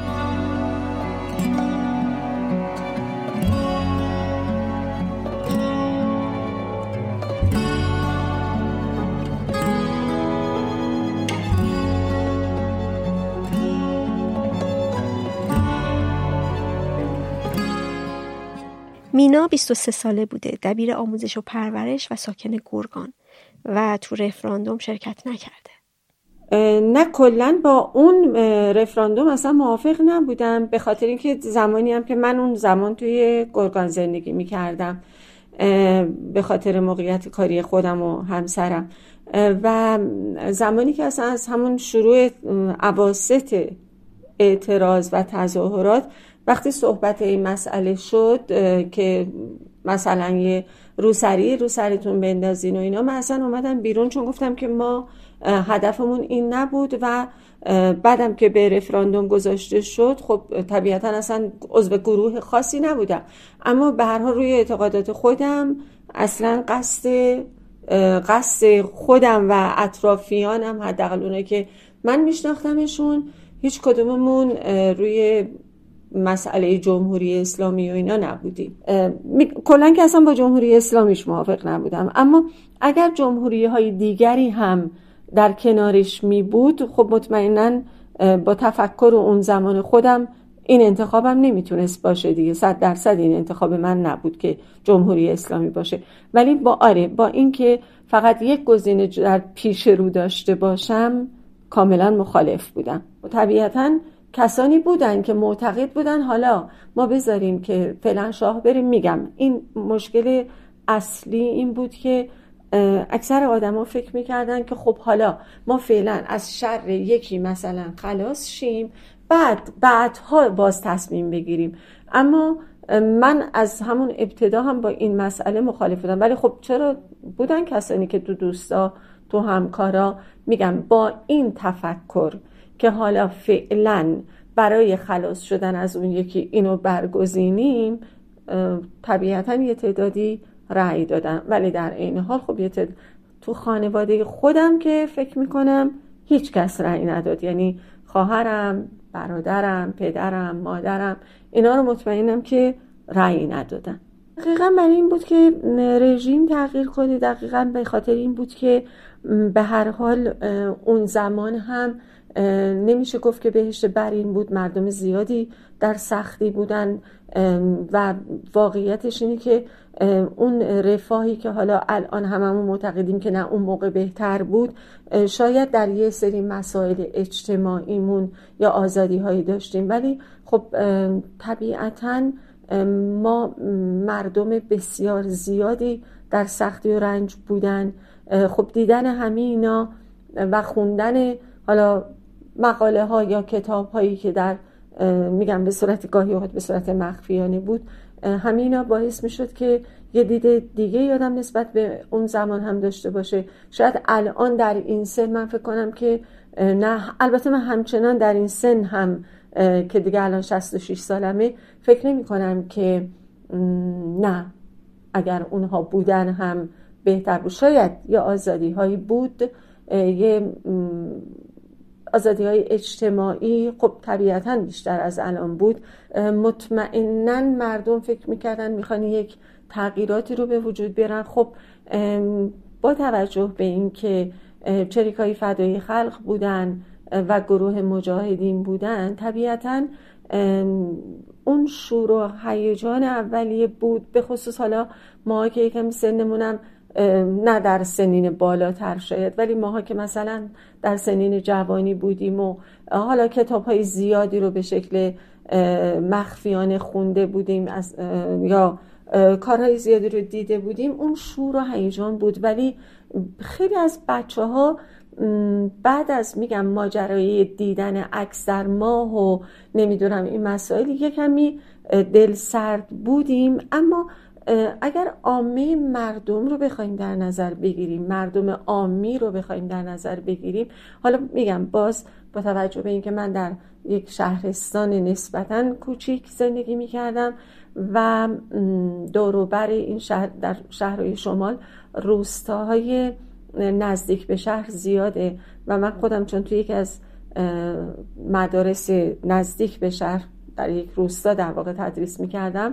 مینا بیست و سه ساله بوده، دبیر آموزش و پرورش و ساکن گرگان و تو رفراندوم شرکت نکرده. نه کلن با اون رفراندوم اصلا موافق نبودم، به خاطر اینکه زمانی هم که من اون زمان توی گرگان زندگی میکردم به خاطر موقعیت کاری خودم و همسرم، و زمانی که اصلا از همون شروع اواسط اعتراض و تظاهرات وقتی صحبت این مسئله شد که مثلا یه روسری روسریتون بندازین و اینا، من اصلا اومدم بیرون، چون گفتم که ما هدفمون این نبود و بعدم که به رفراندوم گذاشته شد خب طبیعتا اصلا عضو گروه خاصی نبودم، اما به هر حال روی اعتقادات خودم اصلا قصد قصد خودم و اطرافیانم، حداقل اونایی که من میشناختمشون، هیچ کدوممون روی مسئله جمهوری اسلامی و اینا نبودیم. کلا که اصلا با جمهوری اسلامیش موافق نبودم، اما اگر جمهوری های دیگری هم در کنارش می بود خب مطمئناً با تفکر اون زمان خودم این انتخابم نمیتونست باشه دیگه، صد درصد این انتخاب من نبود که جمهوری اسلامی باشه. ولی با آره با اینکه فقط یک گزینه در پیش رو داشته باشم کاملا مخالف بودم. طبیعتاً کسانی بودن که معتقد بودن حالا ما بذاریم که فعلا شاه بریم. میگم این مشکل اصلی این بود که اکثر آدما فکر میکردن که خب حالا ما فعلا از شر یکی مثلا خلاص شیم، بعد بعدها باز تصمیم بگیریم. اما من از همون ابتدا هم با این مسئله مخالف بودم. ولی خب چرا بودن کسانی که تو دوستا تو همکارا میگم با این تفکر که حالا فعلا برای خلاص شدن از اون یکی اینو برگزینیم، طبیعتا یه تعدادی رأی دادن. ولی در این حال خب یه تعداد تو خانواده خودم که فکر میکنم هیچ کس رأی نداد، یعنی خواهرم، برادرم، پدرم، مادرم، اینا رو مطمئنم که رأی ندادن. دقیقا برای این بود که رژیم تغییر کنه، دقیقا به خاطر این بود که به هر حال اون زمان هم نمیشه گفت که بهشت برین بود، مردم زیادی در سختی بودن و واقعیتش اینه که اون رفاهی که حالا الان هممون معتقدیم که نه اون موقع بهتر بود، شاید در یه سری مسائل اجتماعیمون یا آزادی هایی داشتیم، ولی خب طبیعتاً ما مردم بسیار زیادی در سختی و رنج بودن. خب دیدن همه اینا و خوندن حالا مقاله ها یا کتاب هایی که در میگم به صورت گاهی اوقات به صورت مخفیانه بود، همه اینا باعث میشد که یه دید دیگه یادم نسبت به اون زمان هم داشته باشه. شاید الان در این سن من فکر کنم که نه، البته من همچنان در این سن هم که دیگه الان شصت و شش سالمه فکر نمی کنم که نه اگر اونها بودن هم بهتر بود. شاید یه آزادی هایی بود یه آزادی های اجتماعی خب طبیعتاً بیشتر از الان بود، مطمئناً مردم فکر میکردن میخوان یک تغییراتی رو به وجود بیارن. خب با توجه به این که چریکای فدای خلق بودن و گروه مجاهدین بودن، طبیعتاً اون شور و هیجان اولیه بود. به خصوص حالا ما که یکم سنمونم نه در سنین بالاتر شاید، ولی ماها که مثلا در سنین جوانی بودیم و حالا کتاب‌های زیادی رو به شکل مخفیانه خونده بودیم از یا کارهای زیادی رو دیده بودیم، اون شور و هیجان بود. ولی خیلی از بچه‌ها بعد از میگم ماجرای دیدن عکس در ماه و نمیدونم این مسائل یک کمی دل سرد بودیم. اما اگر عامه مردم رو بخوایم در نظر بگیریم، مردم عامی رو بخوایم در نظر بگیریم، حالا میگم باز با توجه به اینکه من در یک شهرستان نسبتاً کوچیک زندگی میکردم و دور و بر این شهر در شهرهای شمال روستاهای نزدیک به شهر زیاده و من خودم چون توی یکی از مدارس نزدیک به شهر در یک روستا در واقع تدریس میکردم،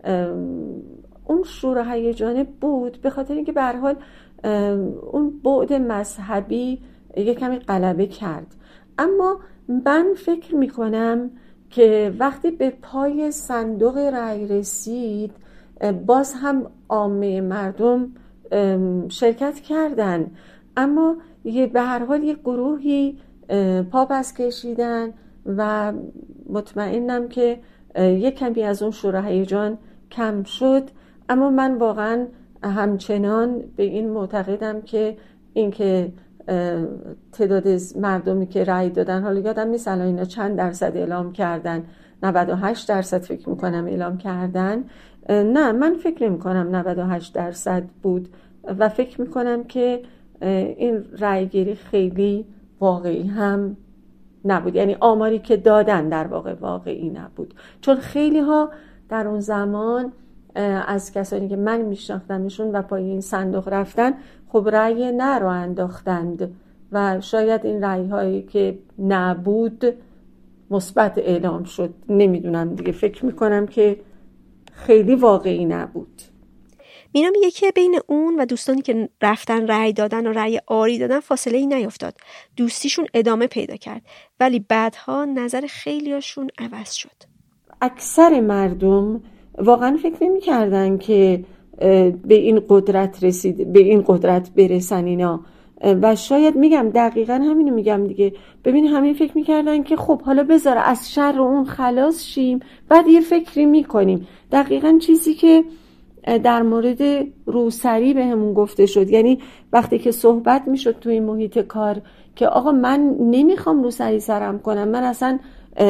اون شور و هیجان بود، به خاطر اینکه به هر حال اون بعد مذهبی یک کمی غلبه کرد. اما من فکر میکنم که وقتی به پای صندوق رای رسید، باز هم عامه مردم شرکت کردن، اما به هر حال یک گروهی پا پس کشیدن و مطمئنم که یک کمی از اون شور و هیجان کم شد. اما من واقعا همچنان به این معتقدم که این که تعداد مردمی که رأی دادن، حالا یادم نیست الان اینا چند درصد اعلام کردن، نود و هشت درصد فکر میکنم اعلام کردن، نه من فکر میکنم نود و هشت درصد بود و فکر میکنم که این رأیگیری خیلی واقعی هم نبود، یعنی آماری که دادن در واقع واقعی نبود، چون خیلی ها در اون زمان از کسانی که من میشناختمشون و پای این صندوق رفتن خب رأی نه رو انداختند و شاید این رأی هایی که نبود مثبت اعلام شد، نمیدونم دیگه، فکر میکنم که خیلی واقعی نبود. مینا میگه که بین اون و دوستانی که رفتن رأی دادن و رأی آری دادن فاصله ای نیفتاد، دوستیشون ادامه پیدا کرد، ولی بعدها نظر خیلیاشون عوض شد. اکثر مردم واقعا فکر نمی کردن که به این قدرت رسید، به این قدرت برسن اینا، و شاید میگم دقیقا همینو میگم دیگه. ببین همین فکر میکردن که خب حالا بذار از شر اون خلاص شیم بعد یه فکری میکنیم. دقیقا چیزی که در مورد روسری به همون گفته شد، یعنی وقتی که صحبت میشد توی محیط کار که آقا من نمیخوام روسری سرم کنم، من اصلا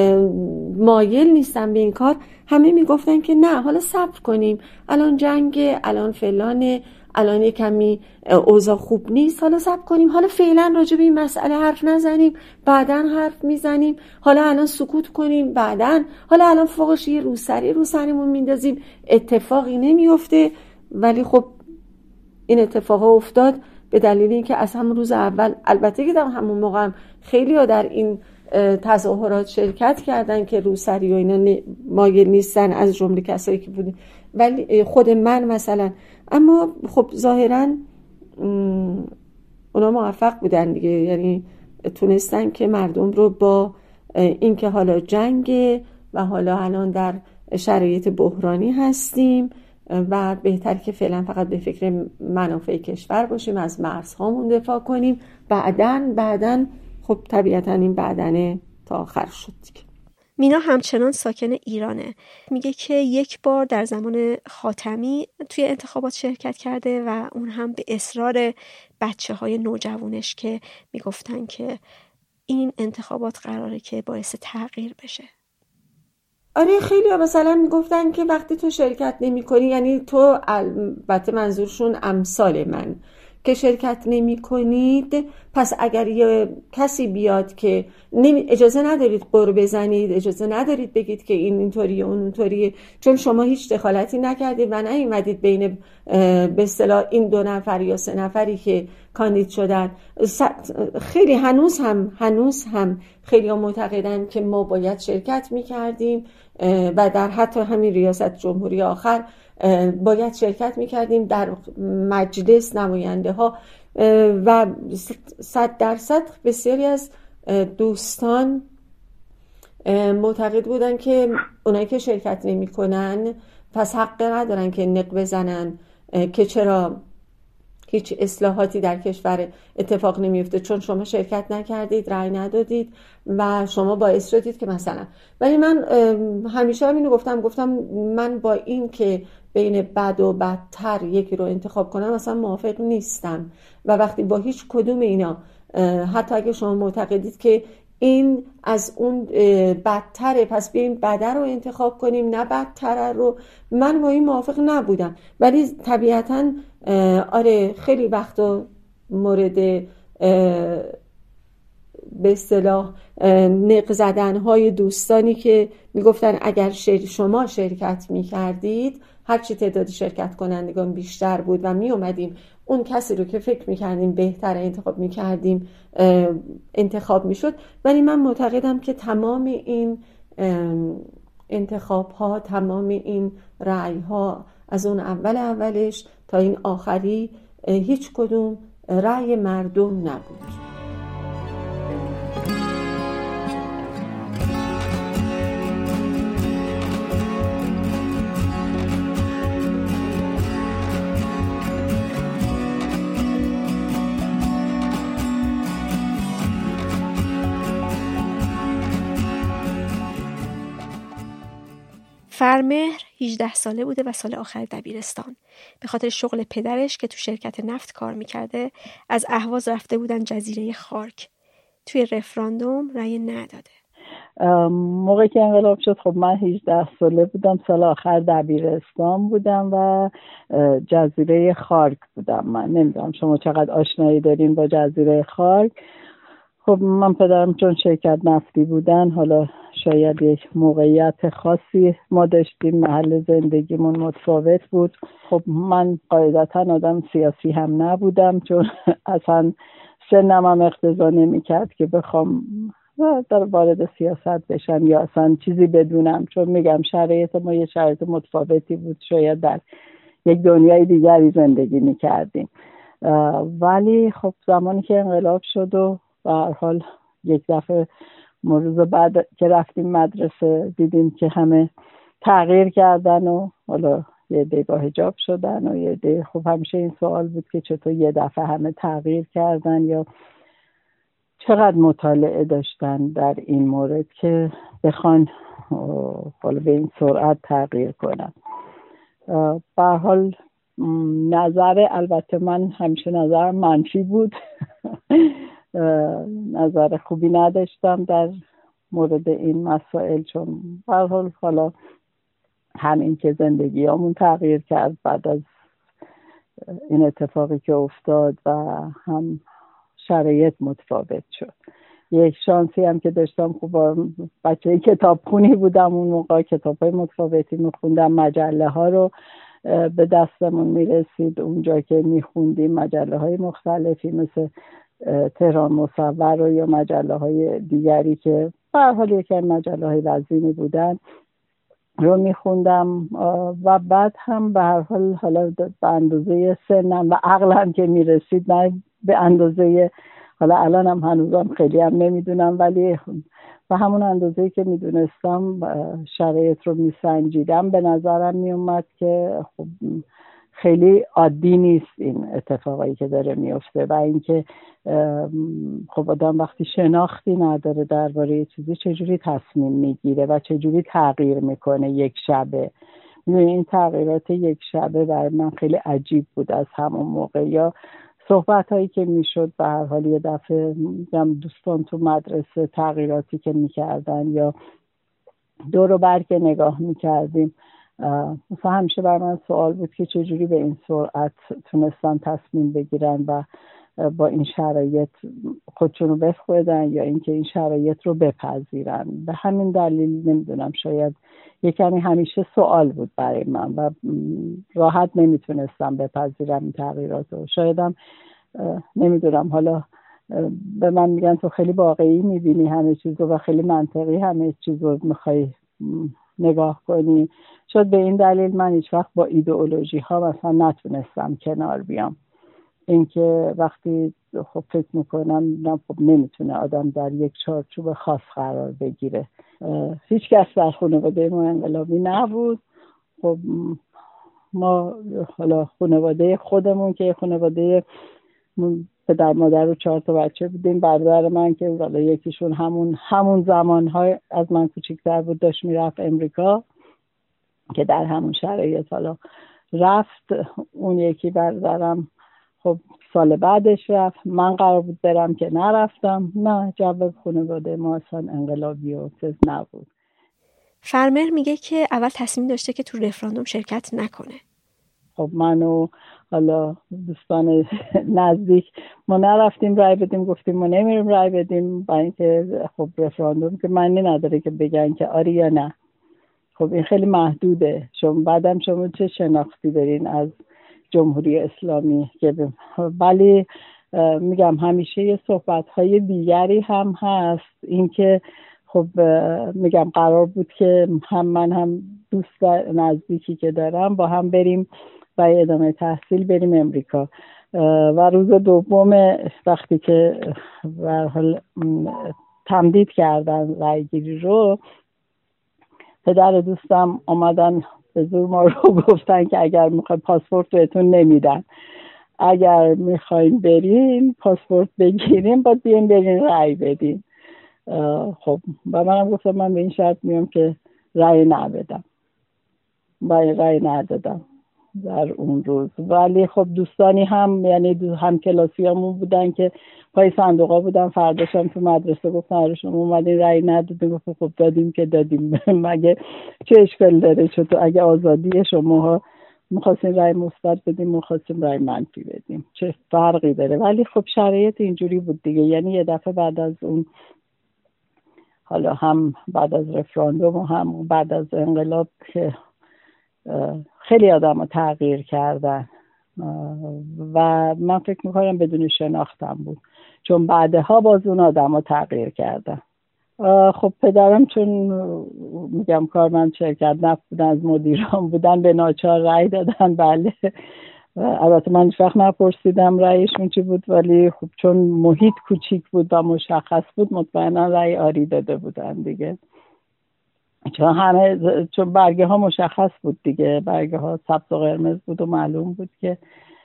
مایل نیستم به این کار، همه میگفتن که نه حالا صبر کنیم، الان جنگ، الان فلانه، الان کمی اوضاع خوب نیست، حالا صبر کنیم، حالا فعلا راجع به این مسئله حرف نزنیم، بعداً حرف میزنیم، حالا الان سکوت کنیم، بعداً حالا الان فوقش یه روسری روسریمون میندازیم، اتفاقی نمیفته. ولی خب این اتفاق افتاد به دلیل اینکه از همون روز اول، البته که در همون موقع هم خیلی ها در این تظاهرات شرکت کردن که روسری و اینا مایل نیستن، از جمله کسایی که بودن، ولی خود من مثلا، اما خب ظاهرا اونا موفق بودن دیگه، یعنی تونستن که مردم رو با اینکه حالا جنگ و حالا الان در شرایط بحرانی هستیم و بهتر که فعلا فقط به فکر منافع کشور باشیم، از مرزهامون دفاع کنیم، بعدن بعدن خب طبیعتا این بعدنه تا آخر شد دیگه. مینا همچنان ساکن ایرانه. میگه که یک بار در زمان خاتمی توی انتخابات شرکت کرده و اون هم به اصرار بچه های نوجوانش که میگفتن که این انتخابات قراره که باعث تغییر بشه. آره خیلی ها مثلا میگفتن که وقتی تو شرکت نمی کنی، یعنی تو، البته منظورشون امثال من، که شرکت نمی کنید، پس اگر یه کسی بیاد که اجازه ندارید قر بزنید، اجازه ندارید بگید که این اینطوریه اون اونطوریه، چون شما هیچ دخالتی نکردید و نیومدید بین به اصطلاح این دو نفر یا سه نفری که کاندید شدن. خیلی هنوز هم هنوز هم خیلی هم معتقدن که ما باید شرکت میکردیم و در حتی همین ریاست جمهوری آخر باید شرکت میکردیم در مجلس نماینده ها و صد درصد بسیاری از دوستان معتقد بودن که اونایی که شرکت نمی کنن پس حق ندارن که نق بزنن که چرا هیچ اصلاحاتی در کشور اتفاق نمیفته، چون شما شرکت نکردید، رأی ندادید و شما باعث شدید که مثلا. ولی من همیشه همینو گفتم گفتم من با این که بین بد و بدتر یکی رو انتخاب کنم مثلا موافق نیستم و وقتی با هیچ کدوم اینا، حتی اگه شما معتقدید که این از اون بدتره پس بیاییم بده رو انتخاب کنیم نه بدتره رو، من با این موافق نبودم. ولی طبیعتاً آره خیلی وقتا مورد به اصطلاح نق زدن های دوستانی که میگفتن اگر شما شرکت میکردید، هرچی تعداد شرکت کنندگان بیشتر بود و می اومدیم اون کسی رو که فکر میکردیم بهتر انتخاب میکردیم انتخاب میشد. ولی من معتقدم که تمام این انتخاب ها، تمام این رأی ها از اون اول اولش تا این آخری هیچ کدوم رأی مردم نبود. فرمهر هجده ساله بوده و سال آخر دبیرستان. به خاطر شغل پدرش که تو شرکت نفت کار میکرده از اهواز رفته بودن جزیره خارک. توی رفراندوم رأی نداده. موقعی که انقلاب شد خب من هجده ساله بودم، سال آخر دبیرستان بودم و جزیره خارک بودم. من نمیدونم شما چقدر آشنایی دارین با جزیره خارک. خب من پدرم چون شرکت نفتی بودن، حالا شاید یک موقعیت خاصی ما داشتیم، محل زندگیمون متفاوت بود. خب من قاعدتا آدم سیاسی هم نبودم، چون اصلا سنم هم اقتضا نمی‌کرد که بخوام در وارد سیاست بشم یا اصلا چیزی بدونم، چون میگم شرایط ما یه شرایط متفاوتی بود، شاید در یک دنیای دیگری زندگی می‌کردیم. ولی خب زمانی که انقلاب شد و به هر حال یک دفعه ما روز بعد که رفتیم مدرسه دیدیم که همه تغییر کردن و حالا یه عده با حجاب شدن و یه عده، خب همیشه این سوال بود که چطور یه دفعه همه تغییر کردن یا چقدر مطالعه داشتن در این مورد که بخوان حالا به این سرعت تغییر کنن. به هر حال نظر، البته من همیشه نظر منفی بود نظر خوبی نداشتم در مورد این مسائل، چون به هر حال حالا همین که زندگیامون تغییر کرد بعد از این اتفاقی که افتاد و هم شرایط متفاوت شد. یک شانسی هم که داشتم، خب بچه کتابخونی بودم اون موقع، کتابای متفاوتی میخوندم، مجله ها رو به دستمون میرسید اونجا که میخوندیم، مجله های مختلفی مثل تهران مصور رو یا مجله های دیگری که به هر حال یکی از مجله های وزینی بودن رو میخوندم و بعد هم به هر حال حالا به اندازه سنم و عقلم که میرسید، نه به اندازه حالا الان هم هنوزم خیلی هم نمیدونم، ولی به همون اندازه‌ای که میدونستم شرایط رو میسنجیدم، به نظرم میومد که خب خیلی عادی نیست این اتفاقایی که داره میفته و اینکه خب آدم وقتی شناختی نداره درباره چیزی چجوری تصمیم میگیره و چجوری تغییر میکنه یک شبه. این تغییرات یک شبه برای من خیلی عجیب بود از همون موقع. یا صحبت هایی که میشد به هر حال یه دفعه دوستان تو مدرسه تغییراتی که میکردن یا دور و بر که نگاه میکردیم مثلا همیشه بر من سوال بود که چجوری به این سرعت تونستن تصمیم بگیرن و با این شرایط خودشون رو وفق بدن یا اینکه این شرایط رو بپذیرن. به همین دلیل نمیدونم، شاید یه کمی همیشه سوال بود برای من و راحت نمیتونستم بپذیرم این تغییرات رو. شایدم نمیدونم، حالا به من میگن تو خیلی واقعی میبینی همه چیز رو و خیلی منطقی همه چیز رو میخوای نگاه کنی. شاید به این دلیل من هیچ وقت با ایدئولوژی ها مثلا نتونستم کنار بیام. اینکه وقتی خب فکر میکنم خب نمیتونه آدم در یک چارچوب خاص قرار بگیره. هیچ کس در خانواده ما انقلابی نبود. خب ما حالا خانواده خودمون که خانواده پدر مادر و چهار تا بچه بودیم. برادر من که حالا یکیشون همون همون زمانهای از من کوچیک‌تر بود داشت میرفت امریکا که در همون شرایط حالا رفت. اون یکی برادرم خب سال بعدش رفت. من قرار بود برم که نرفتم. نه، جو خانواده ما اصلا انقلابی و چیز نبود. فرمهر میگه که اول تصمیم داشته که تو رفراندوم شرکت نکنه. خب من و حالا دوستان نزدیک ما نرفتیم رای بدیم، گفتیم ما نمیریم رای بدیم برای اینکه خب رفراندوم که معنی نداره که بگن که آری یا نه. خب این خیلی محدوده. شما بعدم شما چه شناختی دارین از جمهوری اسلامی؟ که ولی میگم همیشه یه صحبت‌های دیگری هم هست. اینکه خب میگم قرار بود که هم من هم دوست نزدیکی که دارم با هم بریم و ادامه تحصیل بریم امریکا. و روز دوم وقتی که به هر حال تمدید کردن رایگیری رو، پدر دوستم اومدن به زور ما رو گفتن که اگر میخواید پاسپورت بهتون نمیدن، اگر میخواین برین پاسپورت بگیریم باید بیاین برین رای بدین. خب و منم گفتم من به این شرط میام که رای ندادم و رای ندادم در اون روز. ولی خب دوستانی هم یعنی هم کلاسیامون بودن که پای صندوقا بودن، فرداشم تو مدرسه گفتن آره شما اومدین رای ندادین. گفتم خب دادیم که دادیم، مگه چه اشکال داره؟ چطور اگه آزادی شماها می‌خواستین رای مثبت بدیم می‌خواستیم رای منفی بدیم، چه فرقی داره؟ ولی خب شرایط اینجوری بود دیگه. یعنی یه دفعه بعد از اون، حالا هم بعد از رفراندوم و هم بعد از انقلاب که خیلی آدم رو تغییر کردن و من فکر میکنم بدون شناختم بود، چون بعدها باز اون آدم رو تغییر کردن. خب پدرم چون میگم کارمند شرکت نفت بودن، از مدیران بودن، به ناچار رأی دادن. بله البته من هیچ وقت نپرسیدم رأیشون چی بود، ولی خب چون محیط کوچیک بود و مشخص بود مطمئنا رأی آری داده بودن دیگه، چون همه چون برگه ها مشخص بود دیگه، برگه ها سبز و قرمز بود و معلوم بود که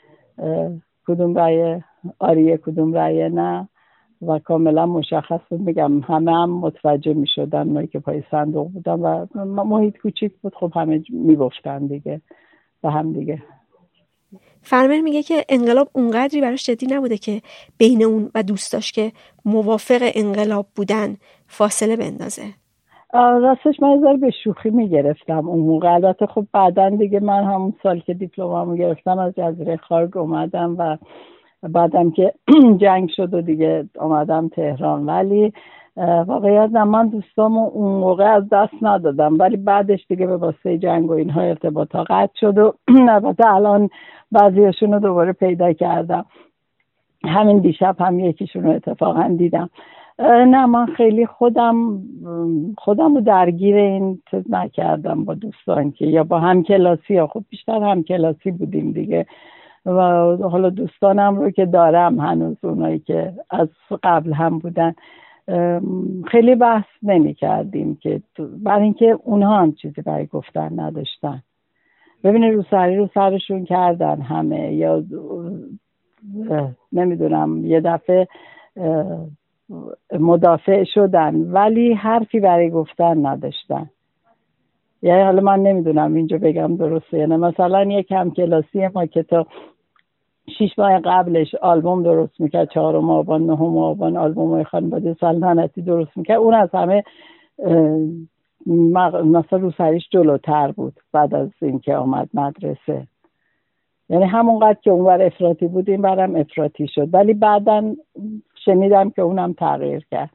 کدوم رأی آریه کدوم رأی نه و کاملا مشخص بود. میگم همه هم متوجه میشدن، اونایی که پای صندوق بودن و محیط کوچیک بود، خب همه میگفتن دیگه و هم دیگه. فرمهر میگه که انقلاب اونقدری براش جدی نبوده که بین اون و دوستاش که موافق انقلاب بودن فاصله بندازه. راستش من ازار به شوخی میگرفتم اون موقع. البته خب بعدن دیگه من همون سال که دیپلمامو گرفتم از جزیره خارگ اومدم و بعدم که جنگ شد و دیگه اومدم تهران. ولی واقعیت من دوستامو اون موقع از دست ندادم، ولی بعدش دیگه به واسطه جنگ و اینها ارتباطا قطع شد و البته الان بعضیاشون رو دوباره پیدا کردم. همین دیشب هم یکیشون رو اتفاقا دیدم. نه من خیلی خودم خودم رو درگیر این چیز نکردم با دوستان که یا با همکلاسی ها. خب بیشتر همکلاسی بودیم دیگه و حالا دوستانم رو که دارم هنوز، اونایی که از قبل هم بودن، خیلی بحث نمی کردیم که برای اینکه اونها هم چیزی برای گفتن نداشتن. ببینید رو سری رو سرشون کردن همه، یا نمیدونم یه دفعه مدافع شدن ولی حرفی برای گفتن نداشتن. یعنی حالا من نمیدونم اینجا بگم درسته یا نه، مثلا یک همکلاسی ما که تا شیش ماه قبلش آلبوم درست میکرد، چهارم آبان نهم آبان آلبوم های خانواده سلطنتی درست میکرد، اون از همه مثلا روسریش جلوتر بود بعد از اینکه آمد مدرسه. یعنی همونقدر که اونور افراطی بود این برم افراطی شد، ولی بعداً شنیدم که اونم تغییر کرد.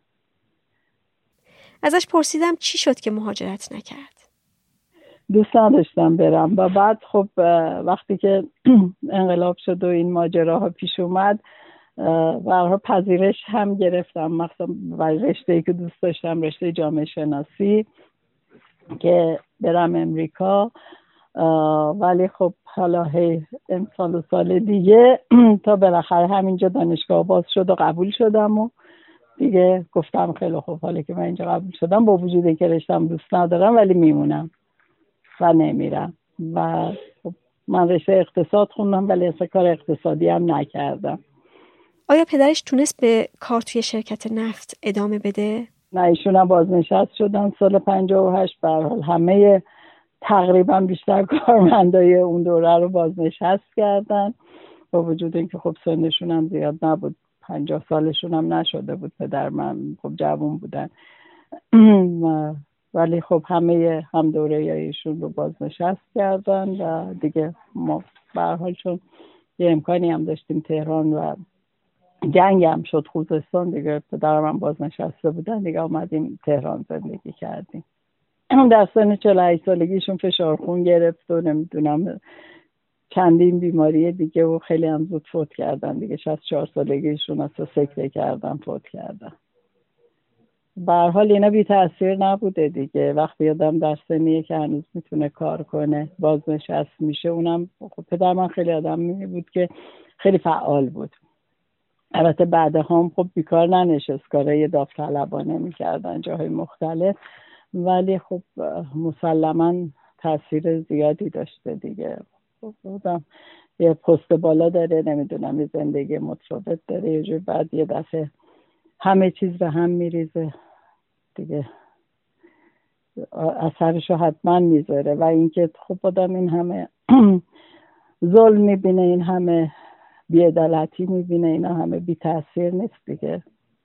ازش پرسیدم چی شد که مهاجرت نکرد؟ دوست نداشتم برم و بعد خب وقتی که انقلاب شد و این ماجراها پیش اومد برای پذیرش هم گرفتم، مثلا برای رشته‌ای که دوست داشتم، رشته جامعه شناسی، که برم امریکا. ولی خب حالا هی امسال و سال دیگه تا بالاخره همینجا دانشگاه باز شد و قبول شدم و دیگه گفتم خیلی خوب، حالا که من اینجا قبول شدم با وجود اینکه رشته‌ام دوست ندارم ولی میمونم و نمیرم. و خب من رشته اقتصاد خوندم ولی اصلا کار اقتصادی هم نکردم. آیا پدرش تونست به کار توی شرکت نفت ادامه بده؟ نه، ایشون هم بازنشست شدن سال پنجاه و هشت. به هر حال همه تقریبا بیشتر کارمندای اون دوره رو بازنشست کردن، با وجود اینکه خب سنشون هم زیاد نبود، پنجاه سالشون هم نشده بود. پدر من خب جوان بودن ولی خب همه هم دوره ایشون رو بازنشست کردن و دیگه ما به هر حال چون یه امکانی هم داشتیم تهران و جنگ هم شد خوزستان، دیگه پدرم هم بازنشسته بودن، دیگه آمدیم تهران زندگی کردیم. در سن چهل و هشت سالگیشون فشار خون گرفت و نمیدونم چندین بیماری دیگه و خیلی هم زود فوت کردن دیگه. شصت و چهار سالگیشون اصلا سکته کردن، فوت کردن. به هر حال اینا بی تاثیر نبوده دیگه. وقتی آدم در سنیه که هنوز میتونه کار کنه بازنشست میشه. اونم خب پدر من خیلی آدمی بود که خیلی فعال بود. البته بعدها هم خب بیکار ننشست، کارهای داوطلبانه میکردن جاهای مختلف، ولی خب مسلماً تاثیر زیادی داشته دیگه. خودم یه پست بالا داره، نمیدونم یه زندگی متفاوت داره، یه جور بعد یه دفعه همه چیز به هم میریزه دیگه، اثرشو حتما میذاره. و اینکه خب آدم این همه ظلم میبینه، این همه بی‌عدالتی میبینه، اینا همه بی تاثیر نیست دیگه.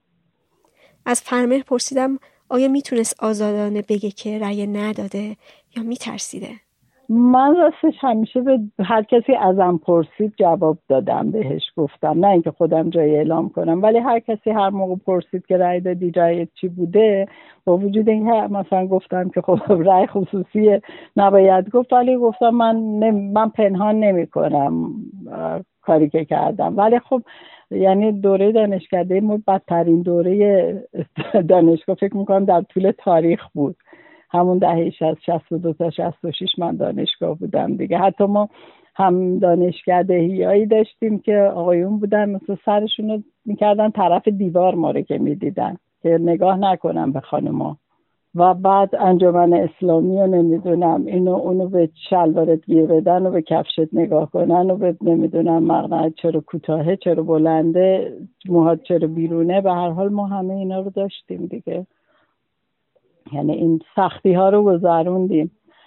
از فرمهر پرسیدم آیا میتونست آزادانه بگه که رأی نداده یا میترسیده؟ من راستش همیشه به هر کسی ازم پرسید جواب دادم، بهش گفتم، نه اینکه خودم جای اعلام کنم، ولی هر کسی هر موقع پرسید که رأی دادی رأیت چی بوده، با وجود اینکه مثلا گفتم که خب رأی خصوصیه نباید گفت، ولی گفتم من نم... من پنهان نمی کنم کاری که کردم. ولی خب یعنی دوره دانشکده ما بدترین دوره دانشگاه فکر میکنم در طول تاریخ بود. همون دهه شصت و دو تا شصت و شش من دانشگاه بودم دیگه. حتی ما هم دانشکدهیایی داشتیم که آقایون بودن مثلا سرشون رو میکردن طرف دیوار ما رو که میدیدن که نگاه نکنم به خانوما. و بعد انجمن اسلامی رو نمیدونم اینو اونو به شلوارت گیر بدن و به کفشت نگاه کنن و به نمیدونم مقنعت چرا کوتاهه چرا بلنده موهات چرا بیرونه. به هر حال ما همه اینا رو داشتیم دیگه، یعنی این سختی ها رو گذروندیم.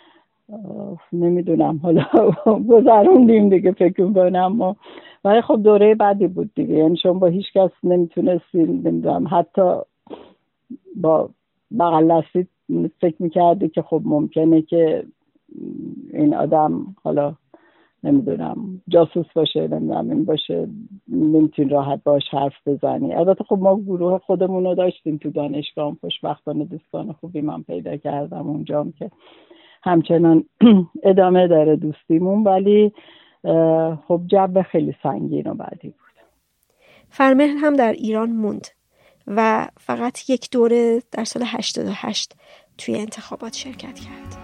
نمیدونم حالا گذروندیم دیگه فکر میکنم ما. ولی خب دوره بعدی بود دیگه، یعنی شما با هیچ کس نمیتونستیم، نمیدونم حتی با بغل دستی فکر میکردی که خب ممکنه که این آدم حالا نمیدونم جاسوس باشه، نمیدونم این باشه، نمیتونی راحت باش حرف بزنی. البته خب ما گروه خودمون رو داشتیم تو دانشگاه، خوشبختانه دوستان خوبی من پیدا کردم اونجام که همچنان ادامه داره دوستیمون، ولی خب جو خیلی سنگین و بعدی بود. فرمهر هم در ایران موند و فقط یک دوره در سال هشتاد و هشت توی انتخابات شرکت کرد.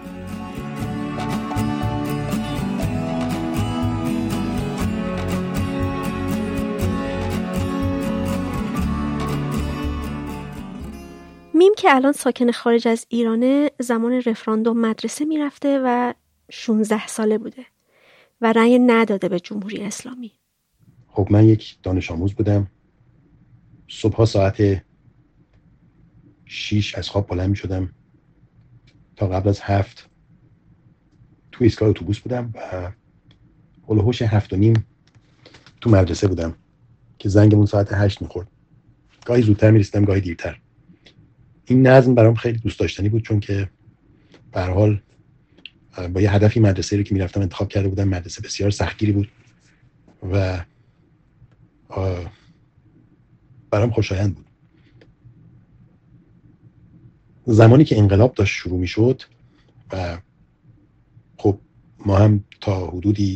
میم که الان ساکن خارج از ایرانه زمان رفراندوم مدرسه میرفته و شانزده ساله بوده و رأی نداده به جمهوری اسلامی. خب من یک دانش آموز بودم، صبح ساعت شیش از خواب بلند می شدم تا قبل از هفت تو ایستگاه اتوبوس بودم و هلوهوش هفت و نیم تو مدرسه بودم که زنگمون ساعت هشت میخورد. گاهی زودتر میرسیدم گاهی دیرتر. این نظم برام خیلی دوست داشتنی بود چون که به هر حال با یه هدفی مدرسه رو که میرفتم انتخاب کرده بودم. مدرسه بسیار سختگیری بود و برام خوشایند بود. زمانی که انقلاب داشت شروع میشد و خب ما هم تا حدودی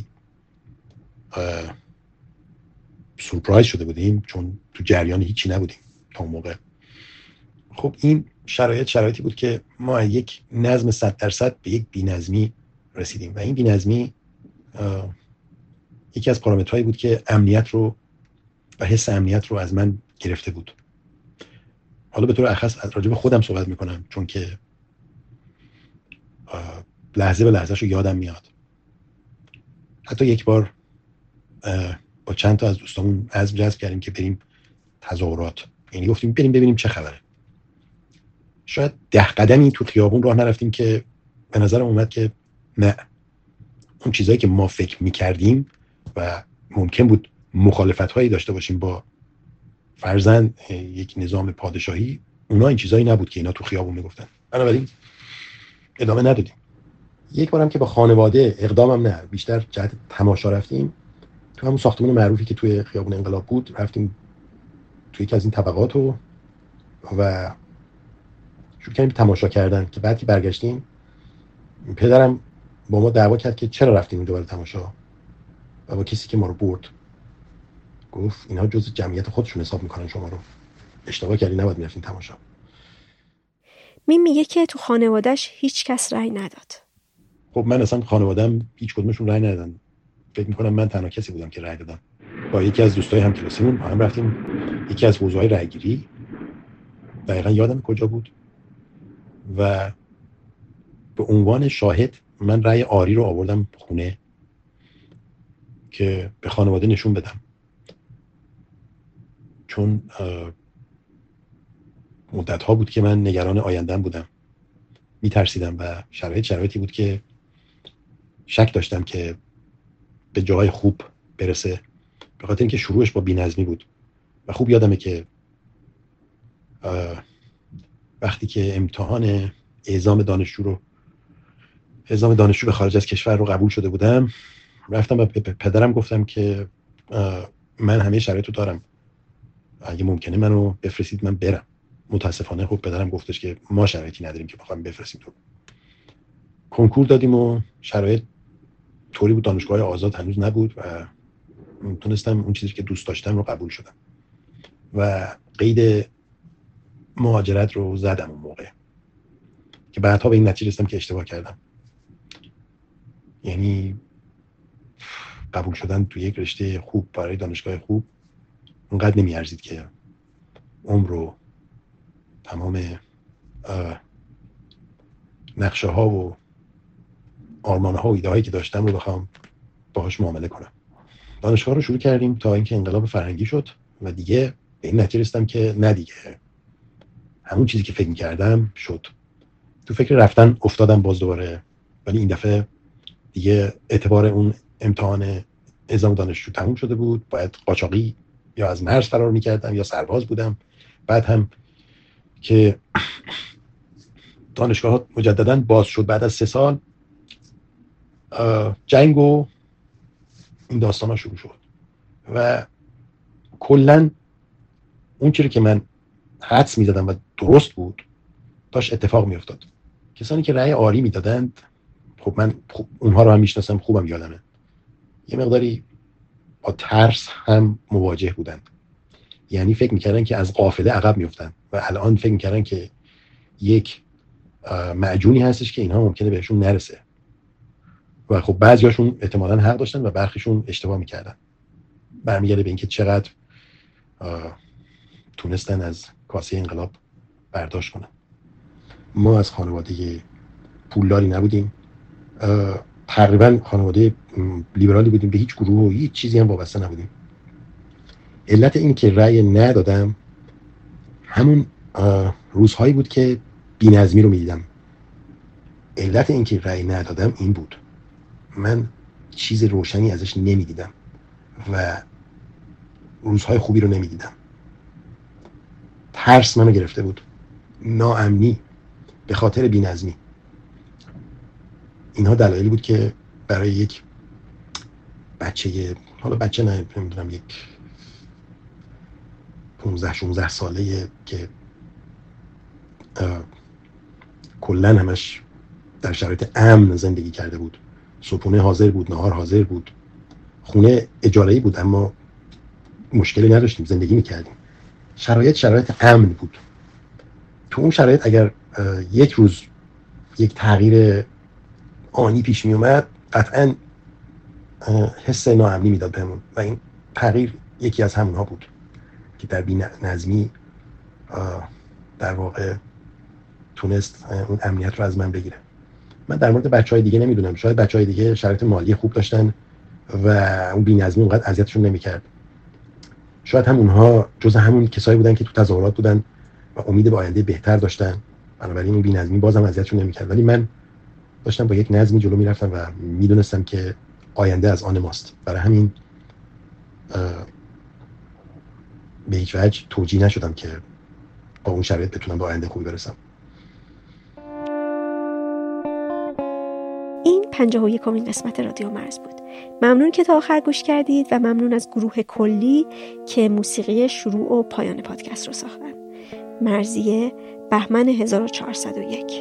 سورپرایز شده بودیم چون تو جریان هیچی نبودیم تا اون موقع. خب این شرایط شرایطی بود که ما یک نظم صد درصد به یک بی‌نظمی رسیدیم و این بی‌نظمی یکی از پارامترهایی بود که امنیت رو و حس امنیت رو از من گرفته بود. حالا به طور اخص راجع به خودم صحبت میکنم چون که لحظه به لحظه‌شو یادم میاد. حتی یک بار با چند تا از دوستامون عزم جزم کردیم که بریم تظاهرات، یعنی گفتیم بریم ببینیم چه خبره. شاید ده قدمی تو خیابون راه نرفتیم که به نظر اومد که نه، اون چیزایی که ما فکر میکردیم و ممکن بود مخالفت‌هایی داشته باشیم با فرضاً یک نظام پادشاهی، اونا این چیزایی نبود که اینا تو خیابون میگفتن. بنابراین ادامه ندادیم. یک بارم که با خانواده، اقدامم نه، بیشتر جهت تماشا رفتیم تو همون ساختمان معروفی که توی خیابون انقلاب بود. رفتیم توی یکی از این طبقات و و شروع کردیم تماشا کردن که بعد که برگشتیم پدرم با ما دعوا کرد که چرا رفتیم دوباره تماشا و با کسی که ما رو برد گفت اینها جزء جمعیت خودشون حساب میکنن، شما رو اشتباه کردی، نباید میرفتین تماشا. می میگه که تو خانوادهش هیچ کس رأی نداد. خب من اصلا خانواده‌ام هیچ کدومشون رأی ندادن. فکر میکنم من تنها کسی بودم که رأی دادم. با یکی از دوستای همکلاسیمون هم رفتیم یکی از حوزه‌های رأی‌گیری، دقیقاً یادم کجا بود، و به عنوان شاهد من رأی آری رو آوردم خونه که به خانواده نشون بدم، چون مدت ها بود که من نگران آینده‌ام بودم، میترسیدم و شرایط شرایطی بود که شک داشتم که به جای خوب برسه، به خاطر اینکه شروعش با بی‌نظمی بود. و خوب یادمه که وقتی که امتحان اعزام دانشجو رو اعزام دانشجو به خارج از کشور رو قبول شده بودم، رفتم به پدرم گفتم که من همه شرایط رو دارم، اگه ممکنه منو بفرستید من برم. متاسفانه خب پدرم گفتش که ما شرایطی نداریم که بخوایم بفرستیم تو. کنکور دادیم و شرایط طوری بود، دانشگاه آزاد هنوز نبود و تونستم اون چیزی که دوست داشتم رو قبول شدم و قید مهاجرت رو زدم اون موقع که بعدها به این نتیجه رسیدم که اشتباه کردم. یعنی قبول شدن تو یک رشته خوب برای دانشگاه خوب اونقدر نمیارزید که عمر رو تمام نقشه ها و آرمان ها و ایده هایی که داشتم رو بخوام باهاش معامله کنم. دانشگاه رو شروع کردیم تا اینکه انقلاب فرهنگی شد و دیگه به این نتیجه رسیدم که نه دیگه، همون چیزی که فکر می‌کردم شد. تو فکر رفتن افتادم باز دوباره، ولی این دفعه دیگه اعتبار اون امتحان اعزام دانشجو تموم شده بود. باید قاچاقی یا از مرز فرار می‌کردم یا سرباز بودم. بعد هم که دانشگاه ها مجدداً باز شد بعد از سه سال، جنگ و این داستان ها شروع شد و کلن اون چیزی که من حدس می‌زدم و درست بود داشت اتفاق می‌افتاد. کسانی که رأی آری میدادند، خب من خب اونها رو هم میشناسم، خوبم یادمه، یه مقداری با ترس هم مواجه بودند. یعنی فکر می‌کردن که از قافله عقب میافتن و الان فکر می‌کردن که یک معجونی هستش که اینها ممکنه بهشون نرسه و خب بعضیاشون احتمالاً حق داشتن و برخیشون اشتباه می‌کردن. برمیگرده به اینکه چقدر تونستن از کاسه انقلاب برداشت کنن. ما از خانواده پولداری نبودیم، تقریبا خانواده لیبرالی بودیم، به هیچ گروه و هیچ چیزی هم وابسته نبودیم. علت این که رأی ندادم همون روزهایی بود که بی‌نظمی رو می‌دیدم. علت این که رأی ندادم این بود، من چیز روشنی ازش نمی‌دیدم و روزهای خوبی رو نمی‌دیدم. ترس منو گرفته بود، ناامنی به خاطر بی‌نظمی. اینها دلایلی بود که برای یک بچه، حالا بچه نه نمیدونم، یک پانزده شانزده ساله که کلن همش در شرایط امن زندگی کرده بود، صبحونه حاضر بود، نهار حاضر بود، خونه اجاره‌ای بود اما مشکلی نداشتیم، زندگی میکردیم، شرایط شرایط امن بود. تو اون شرایط اگر یک روز یک تغییر آنی پیش می اومد قطعاً حس ناامنی میداد بهمون و این تغییر یکی از همونها بود که در بی‌نظمی در واقع تونست اون امنیت رو از من بگیره. من در مورد بچهای دیگه نمیدونم، شاید بچهای دیگه شرایط مالی خوب داشتن و اون بی‌نظمی اونقدر اذیتشون نمیکرد، شاید هم اونها جز همون کسایی بودن که تو تظاهرات بودن و امید به آینده بهتر داشتن، بنابراین این بی‌نظمی بازم اذیتشون نمیکرد. ولی من داشتم با یک نظمی جلو میرفتم و میدونستم که آینده از آن ماست، برای همین به هیچ وجه توجیه نشدم که با اون شرایط بتونم به آینده خوبی برسم. این پنجاه و یکمین قسمت رادیو مرز بود. ممنون که تا آخر گوش کردید و ممنون از گروه کلی که موسیقی شروع و پایان پادکست رو ساختن. مرزیه، بهمن هزار و چهارصد و یک.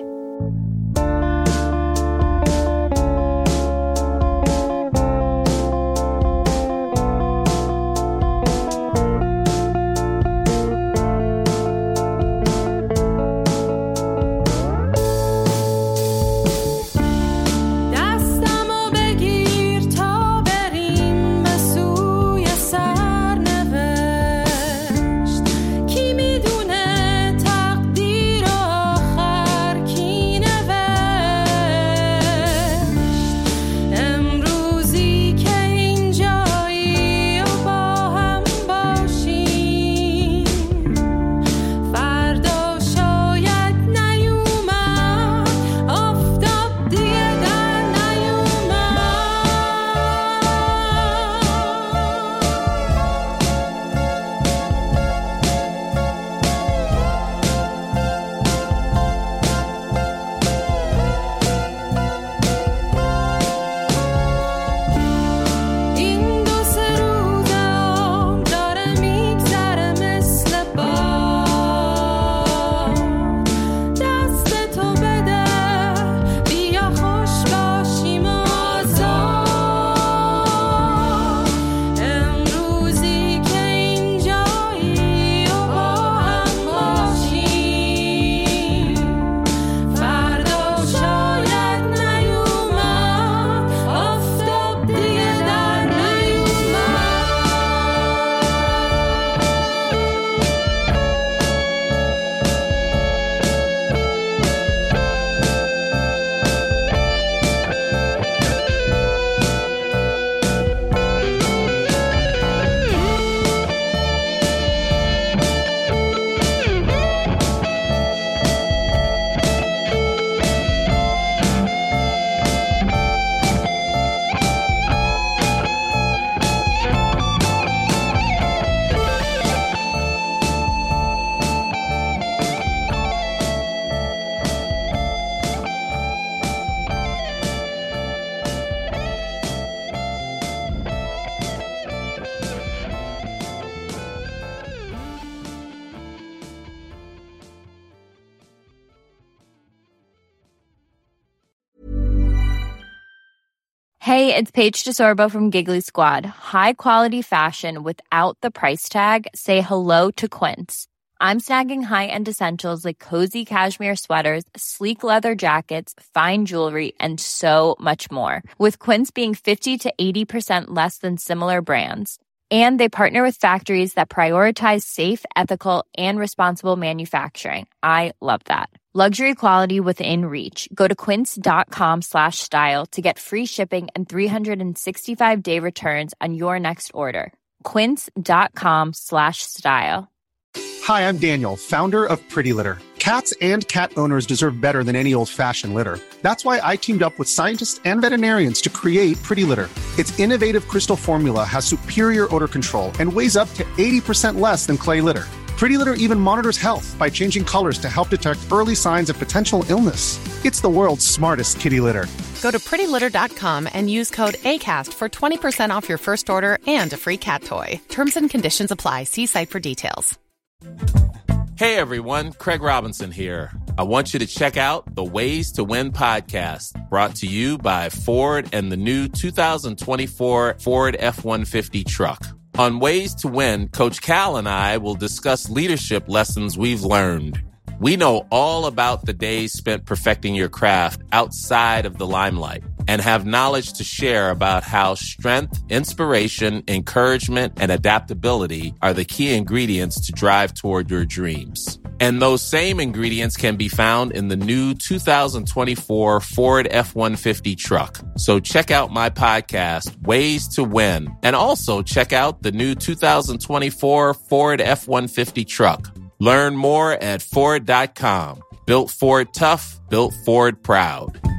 Hey, it's Paige DeSorbo from Giggly Squad. High quality fashion without the price tag. Say hello to Quince. I'm snagging high-end essentials like cozy cashmere sweaters, sleek leather jackets, fine jewelry, and so much more. With Quince being fifty to eighty percent less than similar brands. And they partner with factories that prioritize safe, ethical, and responsible manufacturing. I love that. Luxury quality within reach. Go to quince.com slash style to get free shipping and three sixty-five day returns on your next order. Quince.com slash style. Hi, I'm Daniel, founder of Pretty Litter. Cats and cat owners deserve better than any old-fashioned litter. That's why I teamed up with scientists and veterinarians to create Pretty Litter. Its innovative crystal formula has superior odor control and weighs up to eighty percent less than clay litter. Pretty Litter even monitors health by changing colors to help detect early signs of potential illness. It's the world's smartest kitty litter. Go to pretty litter dot com and use code ACAST for twenty percent off your first order and a free cat toy. Terms and conditions apply. See site for details. Hey everyone, Craig Robinson here. I want you to check out the Ways to Win podcast, brought to you by Ford and the new two thousand twenty-four Ford F one fifty truck. On Ways to Win, Coach Cal and I will discuss leadership lessons we've learned. We know all about the days spent perfecting your craft outside of the limelight and have knowledge to share about how strength, inspiration, encouragement, and adaptability are the key ingredients to drive toward your dreams. And those same ingredients can be found in the new two thousand twenty-four Ford F one fifty truck. So check out my podcast, Ways to Win, and also check out the new two thousand twenty-four Ford F one fifty truck. Learn more at Ford dot com. Built Ford tough, built Ford proud.